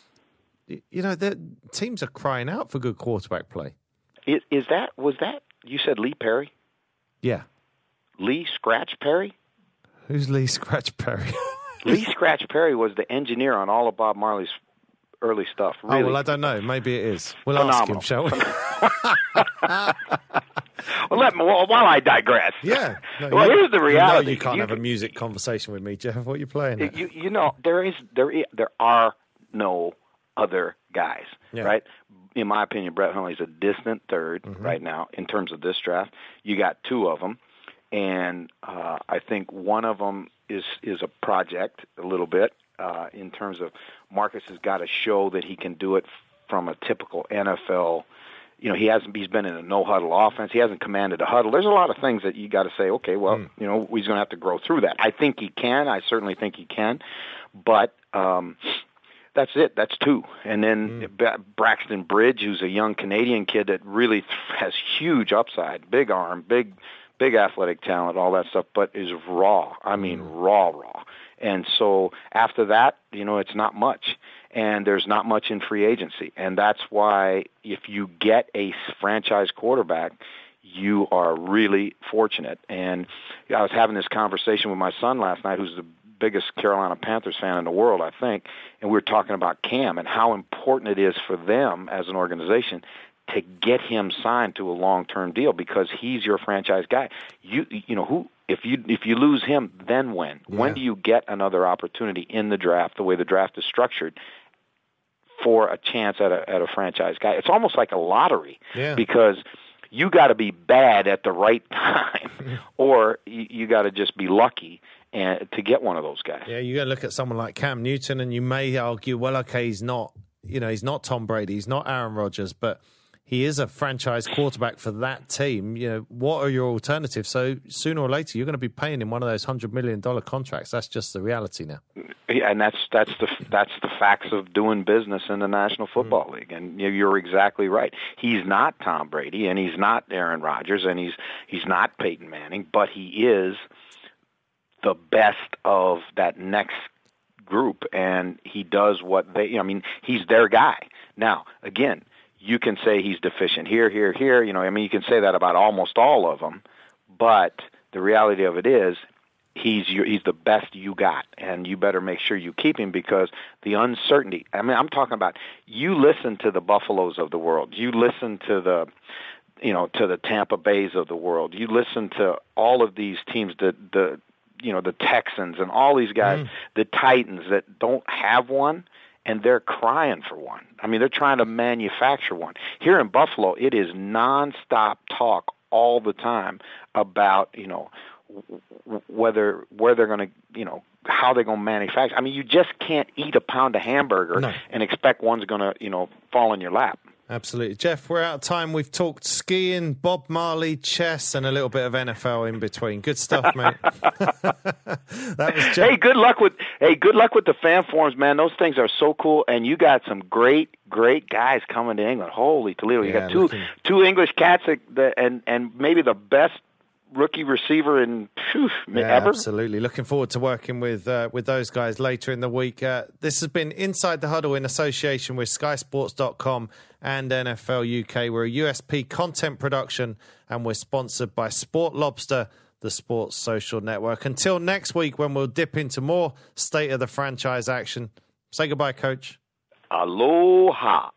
S2: you know, the teams are crying out for good quarterback play.
S3: Is, is that, was that, you said Lee Perry?
S2: Yeah.
S3: Lee Scratch Perry?
S2: Who's Lee Scratch Perry?
S3: Lee Scratch Perry was the engineer on all of Bob Marley's early stuff. Really.
S2: Oh, well, I don't know. Maybe it is. We'll
S3: Phenomenal.
S2: ask him, shall we?
S3: well, let me, well, while I digress.
S2: Yeah. No,
S3: well, here's the reality.
S2: You, know you can't
S3: you,
S2: have a music conversation with me, Jeff. What are you playing at?
S3: You, you know, there is, there is, there are no other guys,
S2: yeah.
S3: right? In my opinion, Brett Hundley's a distant third mm-hmm. right now in terms of this draft. You got two of them, and uh, I think one of them is is a project a little bit uh, in terms of Marcus has got to show that he can do it from a typical N F L. You know, he hasn't. He's been in a no huddle offense. He hasn't commanded a huddle. There's a lot of things that you got to say. Okay, well, mm. you know, he's going to have to grow through that. I think he can. I certainly think he can, but. Um, That's it. That's two. And then mm. Braxton Bridge, who's a young Canadian kid that really has huge upside, big arm, big, big athletic talent, all that stuff, but is raw. I mean, mm. raw, raw. And so after that, you know, it's not much. And there's not much in free agency. And that's why if you get a franchise quarterback, you are really fortunate. And I was having this conversation with my son last night, who's the biggest Carolina Panthers fan in the world, I think, and we were talking about Cam and how important it is for them as an organization to get him signed to a long-term deal because he's your franchise guy. You you know who if you if you lose him, then when? Yeah. When do you get another opportunity in the draft, the way the draft is structured, for a chance at a at a franchise guy? It's almost like a lottery
S2: yeah.
S3: because you got to be bad at the right time, or you, you got to just be lucky and to get one of those guys.
S2: Yeah, you're going to look at someone like Cam Newton, and you may argue, well, okay, he's not, you know, he's not Tom Brady, he's not Aaron Rodgers, but he is a franchise quarterback for that team. You know, what are your alternatives? So sooner or later, you're going to be paying him one of those hundred million dollar contracts. That's just the reality now.
S3: Yeah, and that's that's the that's the facts of doing business in the National Football mm. League. And you're exactly right. He's not Tom Brady, and he's not Aaron Rodgers, and he's he's not Peyton Manning, but he is the best of that next group, and he does what they. I mean, he's their guy. Now, again, you can say he's deficient here, here, here. You know, I mean, you can say that about almost all of them, but the reality of it is he's your, he's the best you got, and you better make sure you keep him because the uncertainty. I mean, I'm talking about you listen to the Buffaloes of the world, you listen to the, you know, to the Tampa Bays of the world, you listen to all of these teams, the the you know the Texans and all these guys, mm. the Titans that don't have one, and they're crying for one. I mean, they're trying to manufacture one. Here in Buffalo, it is nonstop talk all the time about, you know, whether where they're going to, you know, how they're going to manufacture. I mean, you just can't eat a pound of hamburger no. and expect one's going to, you know, fall in your lap.
S2: Absolutely. Jeff, we're out of time. We've talked skiing, Bob Marley, chess, and a little bit of N F L in between. Good stuff, mate. That was Jeff.
S3: Hey, good luck with hey, good luck with the fan forums, man. Those things are so cool, and you got some great, great guys coming to England. Holy Toledo! You yeah, got two looking... two English cats, that, and and maybe the best rookie receiver in phew,
S2: yeah,
S3: ever.
S2: Absolutely. Looking forward to working with uh, with those guys later in the week. Uh, this has been Inside the Huddle in association with Sky Sports dot com and N F L U K. We're a U S P content production, and we're sponsored by Sport Lobster, the sports social network. Until next week, when we'll dip into more state of the franchise action. Say goodbye, Coach.
S3: Aloha.